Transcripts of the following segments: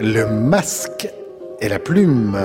Le masque et la plume.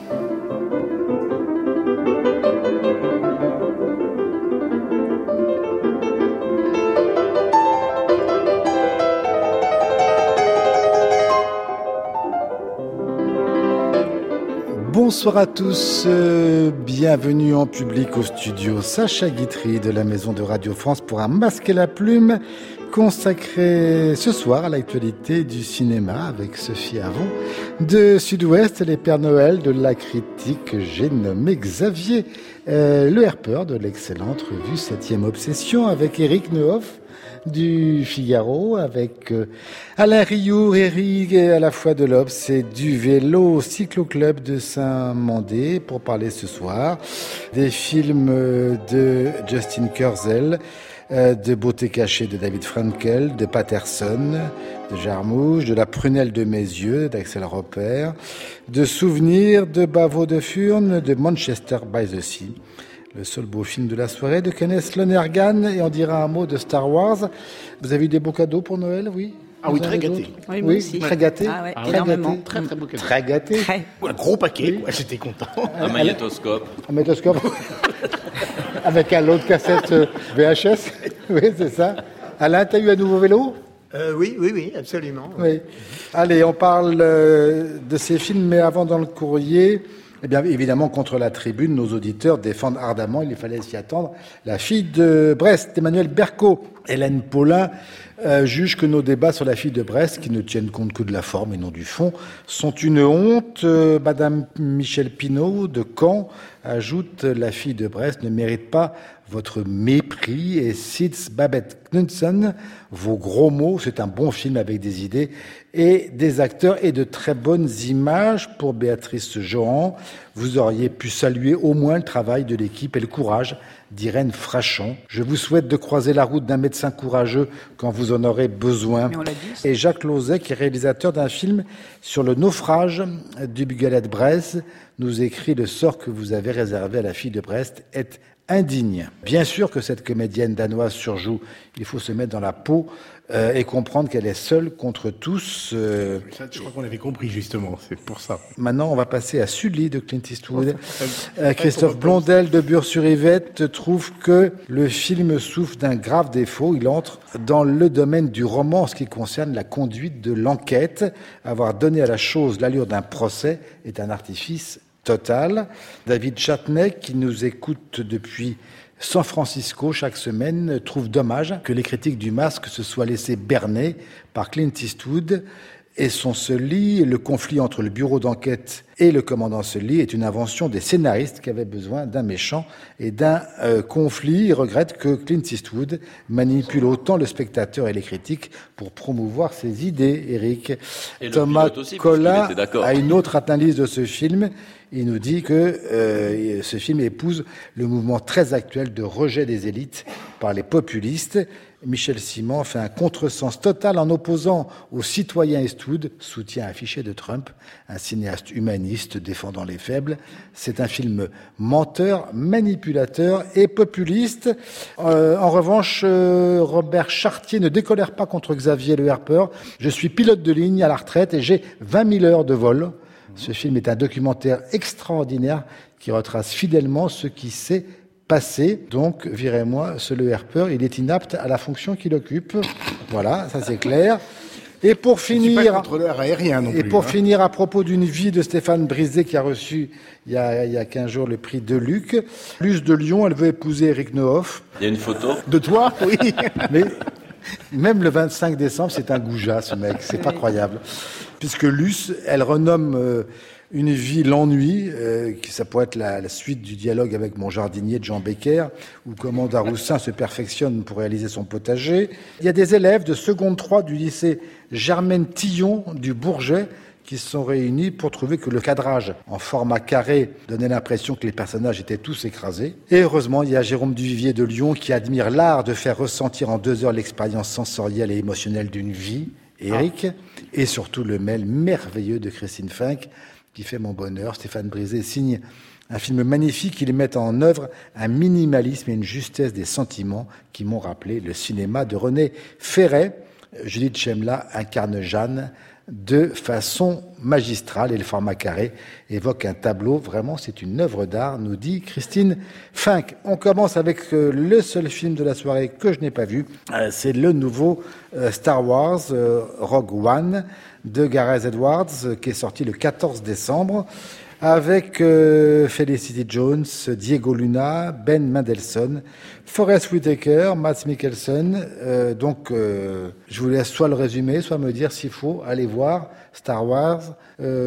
Bonsoir à tous, bienvenue en public au studio Sacha Guitry de la Maison de Radio France pour un masque et la plume consacré ce soir à l'actualité du cinéma avec Sophie Avon de Sud-Ouest et les Pères Noël de la critique que j'ai nommé Xavier Le Herpeur de l'excellente revue 7e Obsession avec Éric Nehoff du Figaro, avec Alain Rioux, Eric à la fois de l'Obs et du Vélo Cyclo-Club de Saint-Mandé pour parler ce soir des films de Justin Kurzel, de Beauté cachée de David Frankel, de Patterson, de Jarmusch, de La prunelle de mes yeux d'Axel Roper, de Souvenirs de Bavo de Furnes, de Manchester by the Sea. Le seul beau film de la soirée de Kenneth Lonergan, et on dira un mot de Star Wars. Vous avez eu des beaux cadeaux pour Noël, oui? Ah oui, très gâté. Oui, moi aussi. Très gâté. Ah ouais, très énormément. Gâté. Très beau cadeau. Très gâté. Très. Un gros paquet, quoi. J'étais content. Un magnétoscope. Un magnétoscope. Avec un lot de cassettes VHS. Oui, c'est ça. Alain, t'as eu un nouveau vélo? Oui, absolument. Oui. Allez, on parle de ces films, mais avant dans le courrier, eh bien, évidemment, contre la tribune, nos auditeurs défendent ardemment, il fallait s'y attendre, La fille de Brest, Emmanuel Berco. Hélène Paulin juge que nos débats sur La fille de Brest, qui ne tiennent compte que de la forme et non du fond, sont une honte. Madame Michel Pinault de Caen ajoute: La fille de Brest ne mérite pas votre mépris. Et Sitz Babette Knudsen, vos gros mots, c'est un bon film avec des idées et des acteurs et de très bonnes images. Pour Béatrice Johan, vous auriez pu saluer au moins le travail de l'équipe et le courage d'Irène Frachon. Je vous souhaite de croiser la route d'un médecin courageux quand vous en aurez besoin. Et Jacques Lauzet, qui est réalisateur d'un film sur le naufrage du Bugalet de Brest, nous écrit: le sort que vous avez réservé à la fille de Brest est indigne. Bien sûr que cette comédienne danoise surjoue. Il faut se mettre dans la peau et comprendre qu'elle est seule contre tous. Ça, je crois qu'on avait compris, justement. C'est pour ça. Maintenant, on va passer à Sully de Clint Eastwood. Christophe Blondel de Bure-sur-Yvette trouve que le film souffre d'un grave défaut. Il entre dans le domaine du roman en ce qui concerne la conduite de l'enquête. Avoir donné à la chose l'allure d'un procès est un artifice total. David Chatney, qui nous écoute depuis San Francisco chaque semaine, trouve dommage que les critiques du Masque se soient laissés berner par Clint Eastwood et son Sully. Le conflit entre le bureau d'enquête et le commandant Sully est une invention des scénaristes qui avaient besoin d'un méchant et d'un conflit. Il regrette que Clint Eastwood manipule autant le spectateur et les critiques pour promouvoir ses idées, Eric. Et Thomas Collat a a une autre analyse de ce film. Il nous dit que ce film épouse le mouvement très actuel de rejet des élites par les populistes. Michel Simon fait un contresens total en opposant au citoyen Eastwood, soutien affiché de Trump, un cinéaste humaniste défendant les faibles. C'est un film menteur, manipulateur et populiste. En revanche, Robert Chartier ne décolère pas contre Xavier Le Herpeur. Je suis pilote de ligne à la retraite et j'ai 20 000 heures de vol. Ce film est un documentaire extraordinaire qui retrace fidèlement ce qui s'est passé. Donc, virez-moi ce Le Herpeur, il est inapte à la fonction qu'il occupe. Voilà, ça c'est clair. Et pour finir, contrôleur aérien non plus, finir, à propos d'une vie de Stéphane Brisé qui a reçu il y a 15 jours le prix de Luc. Luce de Lyon, elle veut épouser Éric Nehoff. Il y a une photo De toi, oui. Mais même le 25 décembre, c'est un goujat, ce mec. C'est pas croyable. Puisque Luce, elle renomme une vie l'ennui, qui ça pourrait être la suite du dialogue avec Mon jardinier de Jean Becker, ou comment Daroussin se perfectionne pour réaliser son potager. Il y a des élèves de seconde 3 du lycée Germaine Tillon du Bourget qui se sont réunis pour trouver que le cadrage en format carré donnait l'impression que les personnages étaient tous écrasés. Et heureusement, il y a Jérôme Duvivier de Lyon qui admire l'art de faire ressentir en 2 heures l'expérience sensorielle et émotionnelle d'une vie, Eric, et surtout le mail merveilleux de Christine Fink qui fait mon bonheur. Stéphane Brisé signe un film magnifique qui met en œuvre un minimalisme et une justesse des sentiments qui m'ont rappelé le cinéma de René Ferret. Judith Chemla incarne Jeanne de façon magistrale et le format carré évoque un tableau. Vraiment, c'est une œuvre d'art, nous dit Christine Fink. On commence avec le seul film de la soirée que je n'ai pas vu. C'est le nouveau Star Wars Rogue One de Gareth Edwards qui est sorti le 14 décembre. Avec Felicity Jones, Diego Luna, Ben Mendelsohn, Forest Whitaker, Mads Mikkelsen. Je vous laisse soit le résumer, soit me dire s'il faut aller voir Star Wars. Xavier ?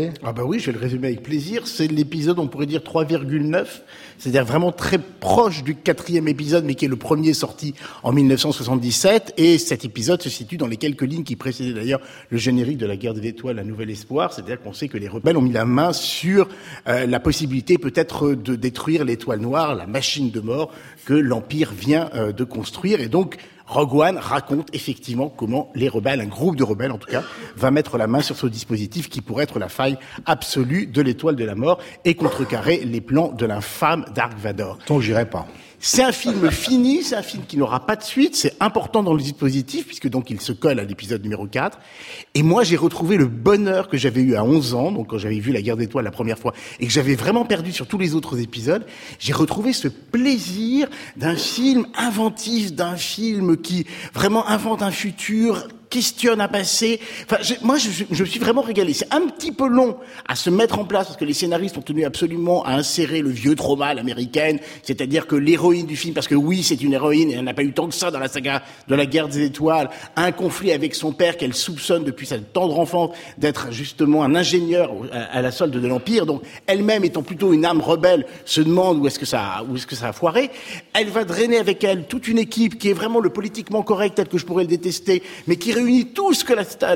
Ah bah oui, je vais le résumer avec plaisir. C'est l'épisode, on pourrait dire 3,9, c'est-à-dire vraiment très proche du 4e épisode, mais qui est le premier sorti en 1977. Et cet épisode se situe dans les quelques lignes qui précédaient d'ailleurs le générique de la Guerre des Étoiles, La Nouvelle Espoir. C'est-à-dire qu'on sait que les rebelles ont mis la main sur la possibilité peut-être de détruire l'étoile noire, la machine de mort que l'Empire vient de construire. Et donc, Rogue One raconte effectivement comment les rebelles, un groupe de rebelles en tout cas, va mettre la main sur ce dispositif qui pourrait être la faille absolue de l'étoile de la mort et contrecarrer les plans de l'infâme Dark Vador. Donc j'irai pas. C'est un film fini, c'est un film qui n'aura pas de suite, c'est important dans le dispositif puisque donc il se colle à l'épisode numéro 4. Et moi j'ai retrouvé le bonheur que j'avais eu à 11 ans, donc quand j'avais vu La Guerre des Étoiles la première fois et que j'avais vraiment perdu sur tous les autres épisodes, j'ai retrouvé ce plaisir d'un film inventif, d'un film qui vraiment invente un futur, questionne un passé. Enfin, je me suis vraiment régalé. C'est un petit peu long à se mettre en place parce que les scénaristes ont tenu absolument à insérer le vieux trauma à l'américaine, c'est-à-dire que l'héroïne du film, parce que oui, c'est une héroïne et elle n'a pas eu tant que ça dans la saga de la Guerre des Étoiles, a un conflit avec son père qu'elle soupçonne depuis sa tendre enfance d'être justement un ingénieur à la solde de l'Empire. Donc, elle-même étant plutôt une âme rebelle, se demande où est-ce que ça a foiré. Elle va drainer avec elle toute une équipe qui est vraiment le politiquement correct tel que je pourrais le détester, mais qui réunit tout ce que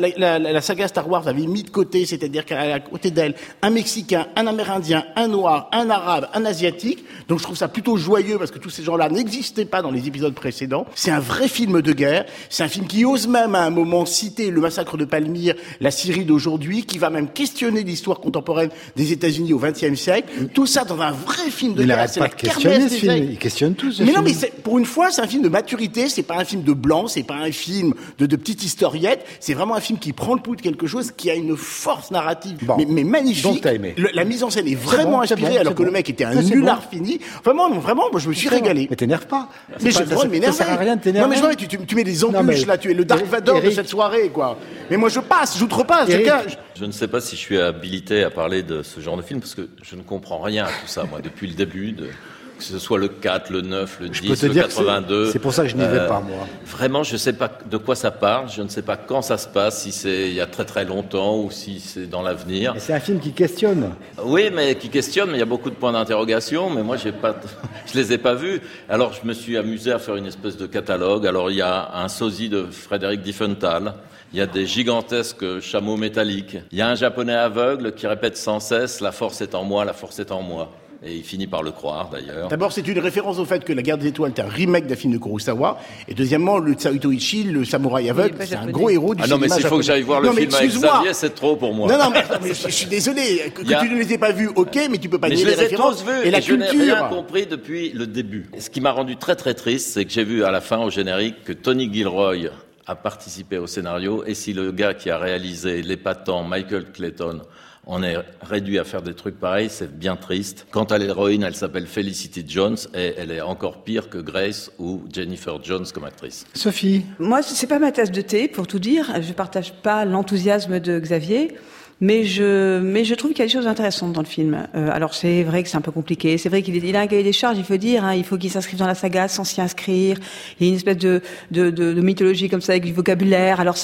la saga Star Wars avait mis de côté, c'est-à-dire qu'elle a à côté d'elle un Mexicain, un Amérindien, un Noir, un Arabe, un Asiatique. Donc je trouve ça plutôt joyeux parce que tous ces gens-là n'existaient pas dans les épisodes précédents. C'est un vrai film de guerre. C'est un film qui ose même à un moment citer le massacre de Palmyre, la Syrie d'aujourd'hui, qui va même questionner l'histoire contemporaine des États-Unis au XXe siècle. Tout ça dans un vrai film de guerre. Il n'arrête pas de questionner ce film. Il questionne tout ce film. Mais non, mais pour une fois, c'est un film de maturité. C'est pas un film de blanc. C'est pas un film de petite historiette. C'est vraiment un film qui prend le pouls de quelque chose, qui a une force narrative, mais magnifique. Donc t'as aimé. La mise en scène est vraiment inspirée, alors que le mec était un nulard fini. Vraiment, moi, je me suis régalé. Mais t'énerve pas. Mais j'ai le droit de m'énerver. Ça sert à rien de t'énerver. Non, mais tu mets des embûches, là. Tu es le Dark Vador de cette soirée, quoi. Mais moi, j'outrepasse. Je ne sais pas si je suis habilité à parler de ce genre de film, parce que je ne comprends rien à tout ça, moi, depuis le début que ce soit le 4, le 9, le 10, le 82. C'est pour ça que je n'y vais pas, moi. Vraiment, je ne sais pas de quoi ça parle, je ne sais pas quand ça se passe, si c'est il y a très très longtemps ou si c'est dans l'avenir. Et c'est un film qui questionne. Oui, mais qui questionne, mais il y a beaucoup de points d'interrogation, mais moi je les ai pas vus. Alors je me suis amusé à faire une espèce de catalogue. Alors il y a un sosie de Frédéric Diefenthal, il y a des gigantesques chameaux métalliques, il y a un japonais aveugle qui répète sans cesse « la force est en moi, la force est en moi ». Et il finit par le croire, d'ailleurs. D'abord, c'est une référence au fait que La Guerre des Étoiles est un remake d'un film de Kurosawa. Et deuxièmement, le Tsuhito Ichi, le samouraï aveugle, c'est un gros héros du cinéma non, mais s'il faut que j'aille voir le film avec Xavier, c'est trop pour moi. Non, mais je suis désolé. Que tu ne les aies pas vus, ok, mais tu peux pas nier les références. Je les ai tous vus, et la culture. Je n'ai rien compris depuis le début. Ce qui m'a rendu très très triste, c'est que j'ai vu à la fin, au générique, que Tony Gilroy a participé au scénario. Et si le gars qui a réalisé l'épatant Michael Clayton on est réduit à faire des trucs pareils, c'est bien triste. Quant à l'héroïne, elle s'appelle Felicity Jones et elle est encore pire que Grace ou Jennifer Jones comme actrice. Sophie ? Moi, c'est pas ma tasse de thé, pour tout dire. Je partage pas l'enthousiasme de Xavier. Mais je trouve qu'il y a des choses intéressantes dans le film. Alors c'est vrai que c'est un peu compliqué. C'est vrai qu'il a un cahier des charges. Il faut dire, il faut qu'il s'inscrive dans la saga sans s'y inscrire. Il y a une espèce de mythologie comme ça avec du vocabulaire. Alors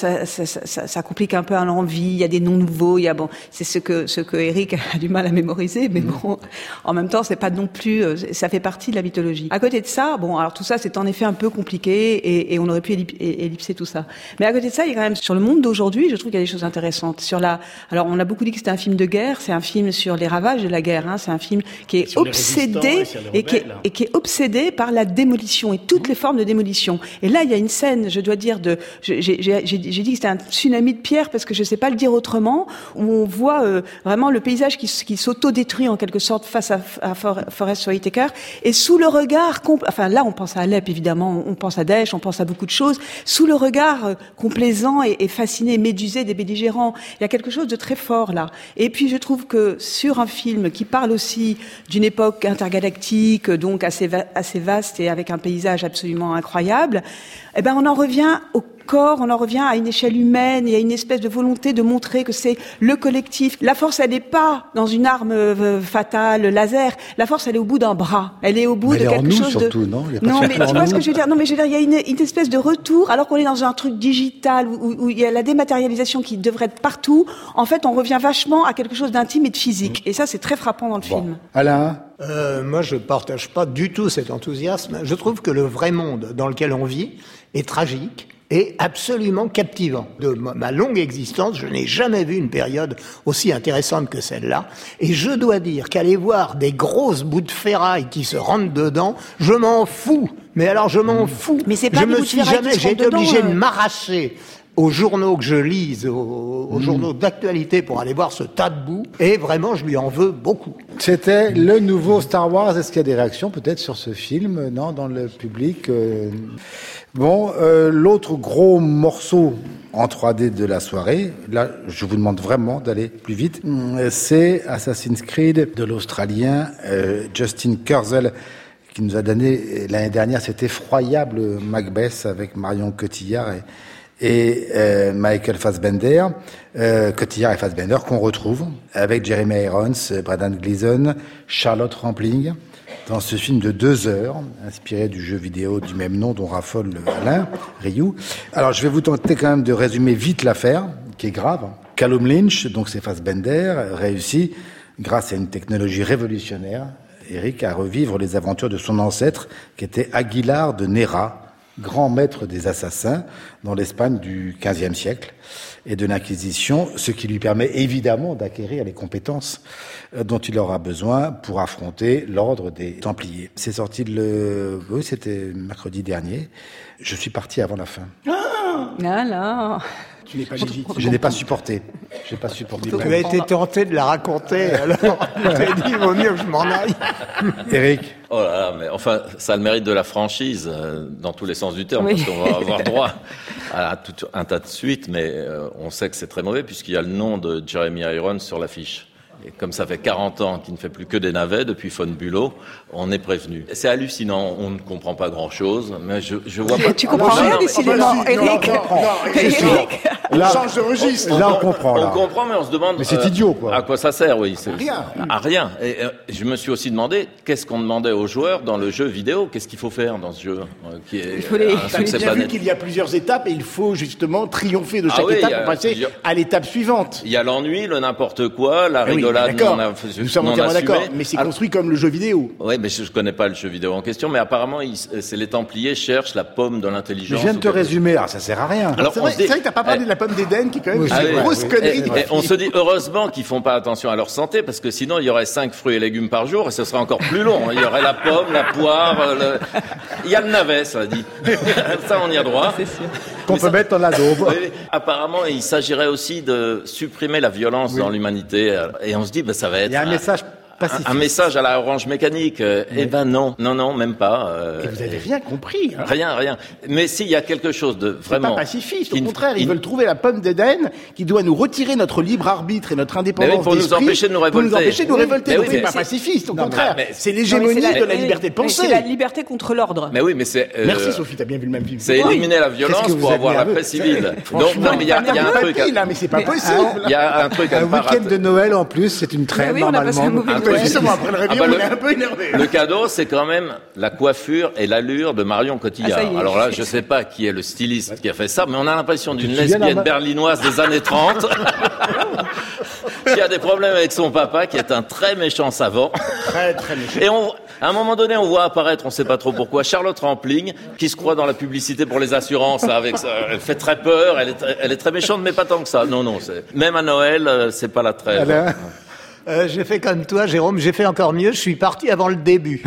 ça complique un peu à l'envie. Il y a des noms nouveaux. C'est ce que Eric a du mal à mémoriser. Mais bon, en même temps, c'est pas non plus. Ça fait partie de la mythologie. À côté de ça, alors tout ça, c'est en effet un peu compliqué et on aurait pu ellipser tout ça. Mais à côté de ça, il y a quand même sur le monde d'aujourd'hui, je trouve qu'il y a des choses intéressantes. Alors Alors, on a beaucoup dit que c'était un film de guerre. C'est un film sur les ravages de la guerre. Hein. C'est un film qui est sur les obsédé résistants et sur les qui est obsédé par la démolition et toutes les formes de démolition. Et là, il y a une scène, je dois dire, j'ai dit que c'était un tsunami de pierre parce que je sais pas le dire autrement, où on voit vraiment le paysage qui s'auto-détruit en quelque sorte face à Forest Whitaker. Et sous le regard, enfin là, on pense à Alep évidemment, on pense à Daesh, on pense à beaucoup de choses. Sous le regard complaisant et fasciné, médusé des belligérants, il y a quelque chose de très fort là. Et puis je trouve que sur un film qui parle aussi d'une époque intergalactique, donc assez vaste et avec un paysage absolument incroyable, eh ben on en revient au corps, on en revient à une échelle humaine et à une espèce de volonté de montrer que c'est le collectif. La force, elle n'est pas dans une arme fatale, laser. La force, elle est au bout d'un bras. Elle est au bout de quelque chose surtout, de... Non, mais tu vois ce que je veux dire? Non, mais je veux dire, il y a une espèce de retour, alors qu'on est dans un truc digital où il y a la dématérialisation qui devrait être partout. En fait, on revient vachement à quelque chose d'intime et de physique. Et ça, c'est très frappant dans le film. Alain? Moi, je partage pas du tout cet enthousiasme. Je trouve que le vrai monde dans lequel on vit est tragique et absolument captivant. De ma longue existence, je n'ai jamais vu une période aussi intéressante que celle-là. Et je dois dire qu'aller voir des grosses bouts de ferraille qui se rentrent dedans, je m'en fous. Mais alors, je m'en fous. Mais c'est pas je des me bouts de suis ferraille jamais, qui se j'ai rentrent été obligé dedans, de m'arracher aux journaux que je lise, aux journaux d'actualité pour aller voir ce tas de boue. Et vraiment, je lui en veux beaucoup. C'était le nouveau Star Wars. Est-ce qu'il y a des réactions peut-être sur ce film, non, dans le public? Bon, l'autre gros morceau en 3D de la soirée, là, je vous demande vraiment d'aller plus vite, c'est Assassin's Creed de l'Australien Justin Kurzel, qui nous a donné l'année dernière cet effroyable Macbeth avec Marion Cotillard et Michael Fassbender, Cotillard et Fassbender, qu'on retrouve avec Jeremy Irons, Brendan Gleeson, Charlotte Rampling, dans ce film de 2 heures, inspiré du jeu vidéo du même nom dont raffole Alain Rioux. Alors, je vais vous tenter quand même de résumer vite l'affaire, qui est grave. Callum Lynch, donc c'est Fassbender, réussit, grâce à une technologie révolutionnaire, Eric, à revivre les aventures de son ancêtre, qui était Aguilar de Nera, grand maître des assassins dans l'Espagne du XVe siècle et de l'Inquisition, ce qui lui permet évidemment d'acquérir les compétences dont il aura besoin pour affronter l'ordre des Templiers. C'est sorti c'était mercredi dernier. Je suis parti avant la fin. Alors... Tu n'es pas légitime. Je n'ai pas supporté. J'ai pas supporté. Tu as été tenté de la raconter, alors tu t'es dit, il vaut mieux que je m'en aille. Eric? Oh là là, mais enfin, ça a le mérite de la franchise, dans tous les sens du terme, Oui. parce qu'on va avoir droit à tout un tas de suites, mais on sait que c'est très mauvais, puisqu'il y a le nom de Jeremy Irons sur l'affiche. Et comme ça fait 40 ans qu'il ne fait plus que des navets depuis Von Bülow, on est prévenu. C'est hallucinant, on ne comprend pas grand-chose, mais je vois pas... Tu comprends rien, décidément, Eric. On change de registre. Là, on comprend. On comprend, mais on se demande... Mais c'est idiot, quoi. À quoi ça sert, oui. Rien. À rien. Et je me suis aussi demandé, qu'est-ce qu'on demandait aux joueurs dans le jeu vidéo? Qu'est-ce qu'il faut faire dans ce jeu qui est, Il faut les- un T'as succès bien vu planétaire. qu'il y a plusieurs étapes et il faut justement triompher de Ah chaque oui, étape il y a pour passer plusieurs- à l'étape suivante. Il y a l'ennui, le n'importe quoi, la Ah oui, rigolade d'accord. non Nous sommes non entièrement assumée. d'accord, mais c'est Alors- construit comme le jeu vidéo. Oui, mais je connais pas le jeu vidéo en question, mais apparemment, c'est les Templiers cherchent la pomme de Mais l'intelligence. je viens de te ou quelque- résumer. Alors, ça sert à rien. Alors, C'est on vrai, se dit- c'est vrai que t'as pas parlé de la pomme d'Éden qui est quand même Oui, une c'est vrai, grosse oui. connerie. Et on se dit heureusement qu'ils font pas attention à leur santé, parce que sinon il y aurait 5 fruits et légumes par jour et ce serait encore plus long. Il y aurait la pomme, la poire, il y a le navet, ça dit. Ça, on y a droit. Qu'on peut mettre dans la daube. Oui, apparemment, il s'agirait aussi de supprimer la violence dans l'humanité. Et on se dit, ça va être Il y a un message pacifiste. un message à la Orange Mécanique. Eh ben non, même pas. Et vous avez rien compris. Hein. Rien. Mais s'il y a quelque chose de C'est vraiment... pas pacifiste, au qui- contraire, ils qui- veulent trouver la pomme d'Éden qui doit nous retirer notre libre arbitre et notre indépendance Mais oui, pour nous d'esprit, empêcher de nous pour nous révolter. empêcher de nous Oui, révolter. mais Donc oui, c'est mais pas c'est- pacifiste, au Non, contraire. mais- C'est l'hégémonie de la liberté de penser. C'est la liberté contre l'ordre. Mais oui, mais c'est... Merci Sophie, t'as bien vu le même film. C'est éliminer la violence Qu'est-ce que vous pour êtes avoir la nerveux paix civile. Donc, Franchement, non, mais il y a un truc... là, mais c'est pas possible. Il y a un truc à Un ne pas week-end rater. de Noël, en plus, c'est une Mais trêve, oui, on a passé un normalement. mauvais Un week-end Noël. Justement, après le réveillon, on est un peu énervé. Le cadeau, c'est quand même la coiffure et l'allure de Marion Cotillard. Ah, ça y est. Alors là, je sais pas qui est le styliste qui a fait ça, mais on a l'impression d'une lesbienne berlinoise des années 30 qui a des problèmes avec son papa, qui est un très méchant savant. Très, très méchant. Et à un moment donné, on voit apparaître, on sait pas trop pourquoi, Charlotte Rampling, qui se croit dans la publicité pour les assurances, là, avec ça. Elle fait très peur, elle est très méchante, mais pas tant que ça. Non, même à Noël, c'est pas la trêve. J'ai fait comme toi, Jérôme, j'ai fait encore mieux, je suis parti avant le début.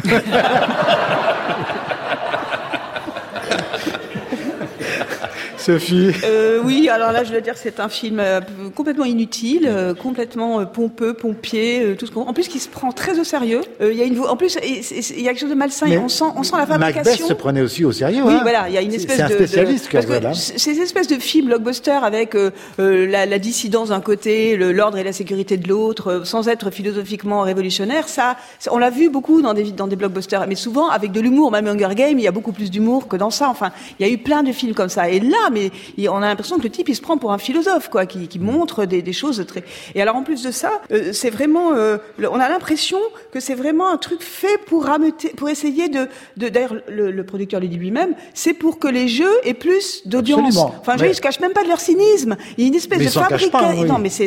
Sophie. Oui, alors là, je dois dire que c'est un film complètement inutile, complètement pompeux, pompier, tout ce qu'on. En plus, qui se prend très au sérieux. Il y a en plus, il y a quelque chose de malsain. Et on sent la fabrication. Macbeth se prenait aussi au sérieux. Oui, hein. voilà, il y a une espèce c'est un spécialiste, parce voilà. que ces espèces de films blockbusters avec la dissidence d'un côté, l'ordre et la sécurité de l'autre, sans être philosophiquement révolutionnaire, ça, on l'a vu beaucoup dans des blockbusters, mais souvent avec de l'humour. Même Hunger Games, il y a beaucoup plus d'humour que dans ça. Enfin, il y a eu plein de films comme ça. Et là, mais on a l'impression que le type il se prend pour un philosophe, quoi, qui montre des choses très. Et alors en plus de ça, c'est vraiment, on a l'impression que c'est vraiment un truc fait pour rameuter, pour essayer d'ailleurs le producteur le dit lui-même, c'est pour que les jeux aient plus d'audience. Absolument. Enfin, ils se cachent même pas de leur cynisme. Il y a une espèce de fabrication. Non, mais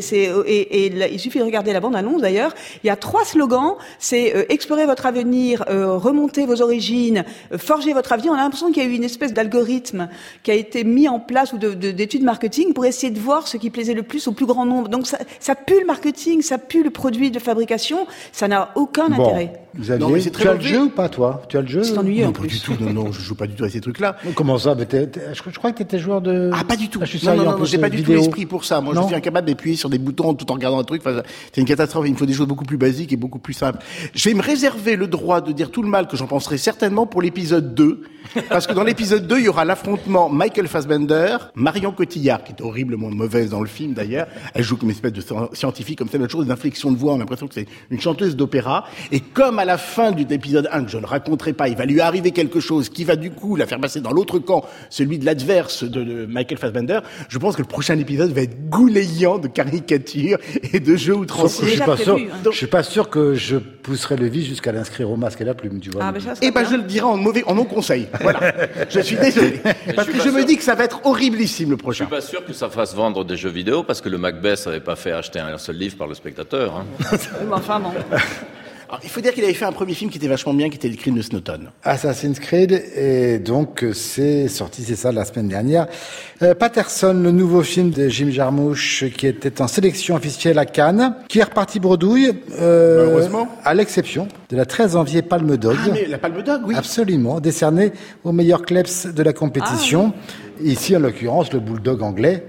il suffit de regarder la bande-annonce d'ailleurs. Il y a 3 slogans. C'est explorer votre avenir, remonter vos origines, forger votre avenir. On a l'impression qu'il y a eu une espèce d'algorithme qui a été mis en place ou d'études marketing pour essayer de voir ce qui plaisait le plus au plus grand nombre. Donc ça pue le marketing, ça pue le produit de fabrication. Ça n'a aucun intérêt. Xavier, Non, mais c'est très tu as le mauvais. jeu ou pas, toi? Tu as le jeu? C'est ennuyeux Non, en pas plus. du tout. Non, je joue pas du tout à ces trucs-là. Comment ça? Mais je crois que tu étais joueur de... Ah, pas du tout. Je suis Non, sérieux, en non, plus, j'ai pas du tout vidéo. l'esprit pour ça. Moi, Non. je suis incapable d'appuyer sur des boutons tout en regardant un truc. Enfin, c'est une catastrophe. Il me faut des choses beaucoup plus basiques et beaucoup plus simples. Je vais me réserver le droit de dire tout le mal que j'en penserai certainement pour l'épisode 2. Parce que dans l'épisode 2, il y aura l'affrontement Michael Fassbender, Marion Cotillard, qui est horriblement mauvaise dans le film d'ailleurs. Elle joue comme une espèce de scientifique, comme ça, l'autre chose, d'inflexion de voix. On a l'impression que c'est une chanteuse d'opéra. Et comme à la fin de l'épisode 1, que je ne raconterai pas, il va lui arriver quelque chose qui va du coup la faire passer dans l'autre camp, celui de l'adverse de Michael Fassbender, je pense que le prochain épisode va être goulayant de caricatures et de jeux outranciers. Je suis pas sûr. prévu, hein. Je suis pas sûr que je pousserai le vice jusqu'à l'inscrire au masque et la plume, tu vois. Ah, mais ça serait Eh ben, bien. je le dirai en non-conseil. Voilà. Je suis désolé. Parce je suis que pas je me sûr. dis que ça va être horriblissime le Je prochain. suis pas sûr que ça fasse vendre des jeux vidéo parce que le Macbeth n'avait pas fait acheter un seul livre par le spectateur. Hein. Mais enfin, bon. Alors, il faut dire qu'il avait fait un premier film qui était vachement bien, qui était Le Crime de Snowton. Assassin's Creed, et donc c'est sorti, c'est ça, la semaine dernière. Patterson, le nouveau film de Jim Jarmusch, qui était en sélection officielle à Cannes, qui est reparti bredouille, Heureusement. à l'exception de la très enviée Palme d'Or. Ah, mais la Palme d'Or, oui. Absolument, décerné au meilleur kleps de la compétition. Ici, en l'occurrence, le bulldog anglais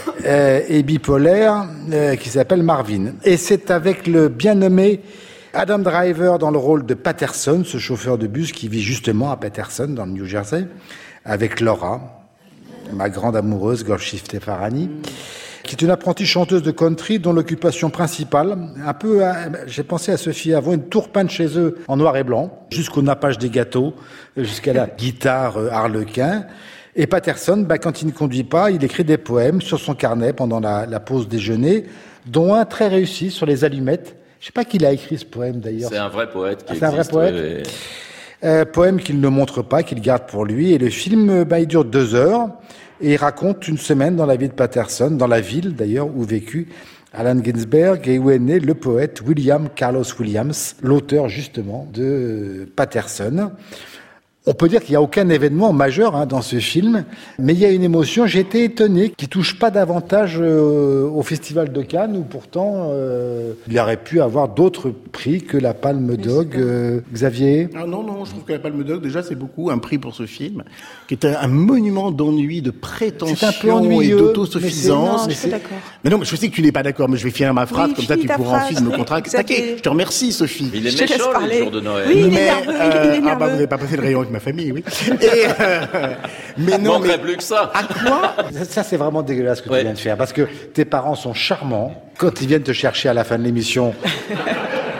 et bipolaire, qui s'appelle Marvin. Et c'est avec le bien nommé Adam Driver dans le rôle de Patterson, ce chauffeur de bus qui vit justement à Patterson, dans le New Jersey, avec Laura, ma grande amoureuse, Golshifteh Farahani, qui est une apprentie chanteuse de country dont l'occupation principale, j'ai pensé à Sophie avant, une tour peinte chez eux en noir et blanc, jusqu'au nappage des gâteaux, jusqu'à la guitare harlequin. Et Patterson, quand il ne conduit pas, il écrit des poèmes sur son carnet pendant la pause déjeuner, dont un très réussi sur les allumettes. Je sais pas qui l'a écrit ce poème d'ailleurs. C'est un vrai poète qui C'est un vrai existe. poète. Oui. Poème qu'il ne montre pas, qu'il garde pour lui. Et le film, il dure 2 heures et il raconte une semaine dans la vie de Patterson, dans la ville d'ailleurs où vécut Allen Ginsberg et où est né le poète William Carlos Williams, l'auteur justement de Patterson. On peut dire qu'il n'y a aucun événement majeur dans ce film, mais il y a une émotion, j'ai été étonné, qui touche pas davantage au Festival de Cannes, où pourtant il aurait pu avoir d'autres prix que la Palme d'Or. Xavier? Ah non, je trouve que la Palme d'Or, déjà, c'est beaucoup un prix pour ce film, qui est un monument d'ennui, de prétention C'est un peu et ennuyeux, d'autosuffisance. Non, je suis d'accord. Mais non, mais je sais que tu n'es pas d'accord, mais je vais finir ma phrase, Oui, comme ça finis tu ta pourras phrase. ensuite me contracter. Xavier. Je te remercie, Sophie. Il est Je te laisse méchant le parler. jour de Noël. Oui, il est Mais, nerveux, il est ah bah nerveux. vous n'avez pas passé le rayon avec ma famille, oui. Et, mais non, Manquerait mais plus que ça. à quoi Ça, c'est vraiment dégueulasse ce que Ouais. tu viens de faire, parce que tes parents sont charmants. Quand ils viennent te chercher à la fin de l'émission,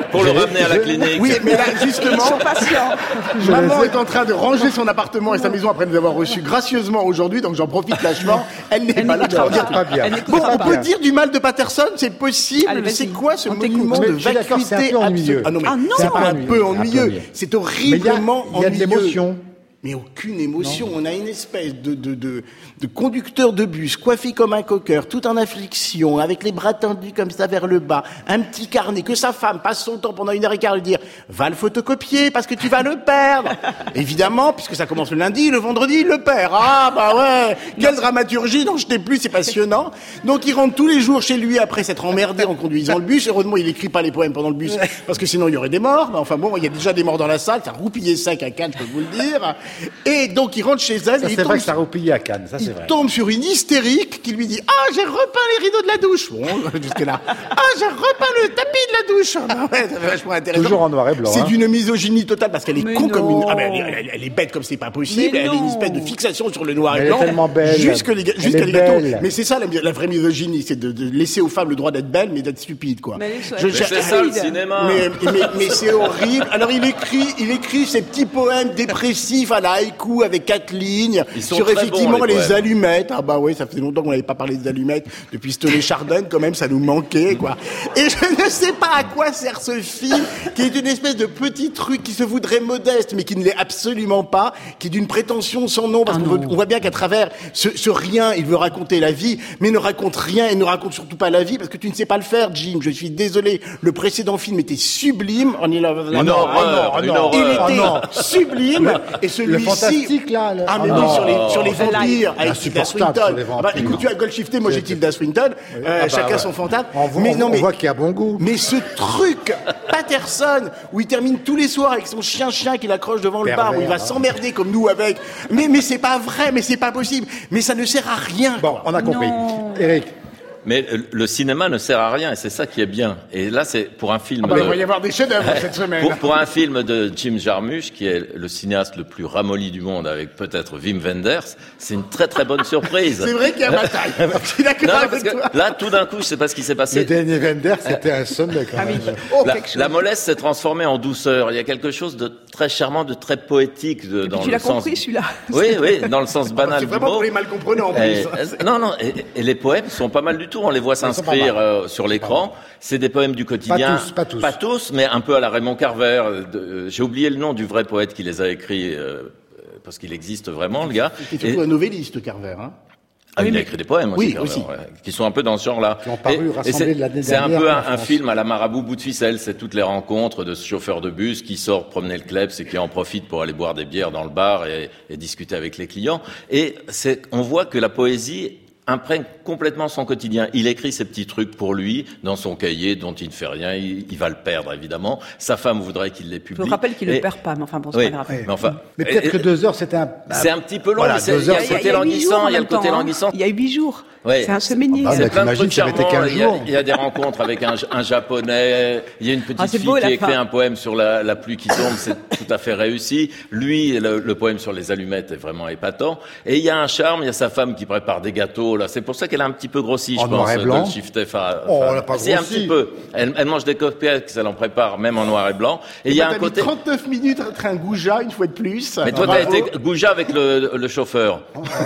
pour le ramener à la clinique. Oui, mais là, justement, Ils sont patients. maman est en train de ranger son appartement et sa maison après nous avoir reçus gracieusement aujourd'hui, donc j'en profite lâchement. Elle n'est pas là. Non, c'est pas bien. Elle n'écoute Bon, pas. on peut dire du mal de Patterson, c'est possible. Allez, vas-y. C'est quoi ce On t'écoute. monument Mais de je suis d'accord, c'est un vacuité peu ennuyeux. absolue. Ah non, mais Ah non. c'est pas un peu ennuyeux. ennuyeux. C'est Mais horriblement il y a de ennuyeux. l'émotion. Mais aucune émotion. On a une espèce de conducteur de bus, coiffé comme un coqueur, tout en affliction, avec les bras tendus comme ça vers le bas, un petit carnet, que sa femme passe son temps pendant 1h15 à lui dire « Va le photocopier parce que tu vas le perdre !» Évidemment, puisque ça commence le lundi, le vendredi, il le perd. Ah, bah ouais, quelle dramaturgie, n'en jetez plus, c'est passionnant. Donc il rentre tous les jours chez lui après s'être emmerdé en conduisant le bus. Heureusement, il écrit pas les poèmes pendant le bus, parce que sinon il y aurait des morts. Mais enfin bon, il y a déjà des morts dans la salle, ça roupillé sec à Cannes, je peux vous le dire. Et donc il rentre chez elle, Ça, et il c'est tombe vrai que ça a replié à Cannes, ça c'est il vrai. tombe sur une hystérique qui lui dit « Ah, j'ai repeint les rideaux de la douche !» Bon, jusque-là. « Ah, j'ai repeint le tapis de la douche !» Ah ouais, c'est vachement intéressant. Toujours en noir et blanc. C'est hein. d'une misogynie totale parce qu'elle est Mais con comme une... non. Ah, mais elle est bête comme c'est pas possible. Mais Elle a une non. espèce de fixation sur le noir et Elle est blanc. tellement belle. Jusqu'à Elle les est gâteaux. belle. Mais c'est ça la vraie misogynie, c'est de laisser aux femmes le droit d'être belles mais d'être stupides, quoi. Mais elle est- Mais c'est ça le cinéma. Mais c'est horrible. Alors il écrit ces petits poèmes dépressifs à la haïku avec 4 lignes Ils sont sur très effectivement bons, les les poèmes. allumettes. Ah bah oui, ça faisait longtemps qu'on n'avait pas parlé des allumettes. Depuis Stanley Chardin, quand même, ça nous manquait, quoi. Et je ne sais pas à quoi sert ce film, qui est une espèce de petit truc qui se voudrait modeste, mais qui ne l'est absolument pas, qui est d'une prétention sans nom, parce qu'on voit bien qu'à travers ce rien, il veut raconter la vie, mais ne raconte rien et ne raconte surtout pas la vie, parce que tu ne sais pas le faire, Jim. Je suis désolé. Le précédent film était sublime. Une horreur, une horreur. Il était sublime. Et Le celui-ci, fantastique, là. ah mais non. oui, sur les vampires avec Tilda Insupportable, Swinton. sur les Ah bah, vampires. écoute, tu as Goldshifté, moi j'ai Tilda Swinton. bah, chacun ouais. son fantasme. On voit qu'il a bon goût. Mais ce truc, Patterson, où il termine tous les soirs avec son chien qu'il accroche devant le bar, où il va Pervers, hein. s'emmerder comme nous avec. Mais c'est pas vrai, mais c'est pas possible. Mais ça ne sert à rien. Bon, quoi. on a compris. Non. Eric, Mais le cinéma ne sert à rien, et c'est ça qui est bien. Et là, c'est pour un film. Ah bah, il va y avoir des chefs-d'œuvre cette semaine. Pour un film de Jim Jarmusch, qui est le cinéaste le plus ramolli du monde, avec peut-être Wim Wenders, c'est une très très bonne surprise. C'est vrai qu'il y a bataille. Je suis Non, d'accord parce avec que toi. là, tout d'un coup, je sais pas ce qui s'est le passé. dernier Wender, c'était un sommet quand Ah oui. même. Oh, La mollesse s'est transformée en douceur. Il y a quelque chose de très charmant, de très poétique dans Tu le l'as sens. compris, celui-là. Oui, dans le sens banal c'est du vraiment mot. pour les mal comprenants en plus. Non, et les poèmes sont pas mal du tout. On les voit s'inscrire sur l'écran. C'est des poèmes du quotidien. Pas tous. Pas tous, mais un peu à la Raymond Carver. J'ai oublié le nom du vrai poète qui les a écrits, parce qu'il existe vraiment, le gars. C'est surtout un novelliste, Carver. Hein. Ah, il a écrit des poèmes aussi, Oui, Carver, aussi. ouais, qui sont un peu dans ce genre-là. Qui ont paru rassemblés c'est l'année c'est un dernière peu en un France. film à la Marabout bout de ficelle. C'est toutes les rencontres de ce chauffeur de bus qui sort promener le Klebs et qui en profite pour aller boire des bières dans le bar et discuter avec les clients. Et on voit que la poésie imprègne complètement son quotidien. Il écrit ces petits trucs pour lui, dans son cahier, dont il ne fait rien. Il va le perdre, évidemment. Sa femme voudrait qu'il les publie. Je vous rappelle qu'il ne Et- le perd pas, mais enfin bon, c'est Oui, pas grave. mais enfin. Mais peut-être que 2 heures, c'était un... C'est un petit peu long, Voilà, mais 2 heures, il y a le côté languissant, il y a le côté languissant. Il y a eu 8 jours. Ouais. C'est un semainier. Ah, C'est bah, plein de t'imagines, trucs ça avait été charmants. 15 Il y a- jours. il y a des rencontres avec un japonais. Il y a une petite Ah, c'est fille beau, qui la a écrit fin. un poème sur la pluie qui tombe. C'est tout à fait réussi. Lui, le poème sur les allumettes est vraiment épatant. Et il y a un charme. Il y a sa femme qui prépare des gâteaux. Là, c'est pour ça qu'elle a un petit peu grossi, je En noir pense. et blanc. Goldshifté Oh, elle a pas Si, un grossi. petit peu. Elle mange des cupcakes, elle en prépare même en noir et blanc. Et il y a T'as un mis côté. 39 minutes à être un goujat, une fois de plus. Mais toi, t'as Bravo. été goujat avec le chauffeur.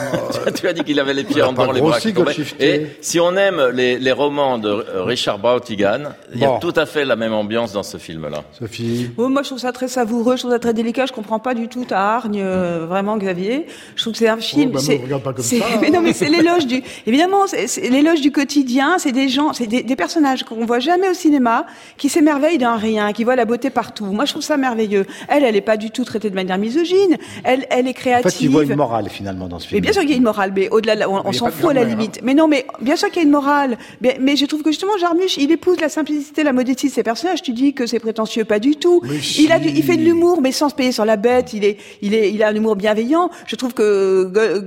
Tu as dit qu'il avait les pieds Il a en pas dehors, les bras grossi, qui tombaient. Goldshifté. Et si on aime les romans de Richard Brautigan, il y a Bon. tout à fait la même ambiance dans ce film-là. Sophie. Oh, moi, je trouve ça très savoureux, je trouve ça très délicat. Je comprends pas du tout ta hargne, vraiment, Xavier. Je trouve que c'est un film. bah, me regarde pas comme ça, hein. Mais non, mais c'est l'éloge du. Évidemment, c'est l'éloge du quotidien. C'est des gens, c'est des personnages qu'on voit jamais au cinéma, qui s'émerveillent d'un rien, qui voient la beauté partout. Moi, je trouve ça merveilleux. Elle est pas du tout traitée de manière misogyne. Elle est En créative. fait, il voit une morale, finalement, dans ce film. Mais bien sûr qu'il y a une morale, mais au-delà, on Il y a s'en pas de fout à la grand-mère, limite. Mais non, mais bien sûr qu'il y a une morale. Mais je trouve que justement, Jarmusch, il épouse la simplicité, la modestie de ses personnages. Tu dis que c'est prétentieux, pas du tout. Mais si. Il fait de l'humour, mais sans se payer sur la bête. Il a un humour bienveillant. Je trouve que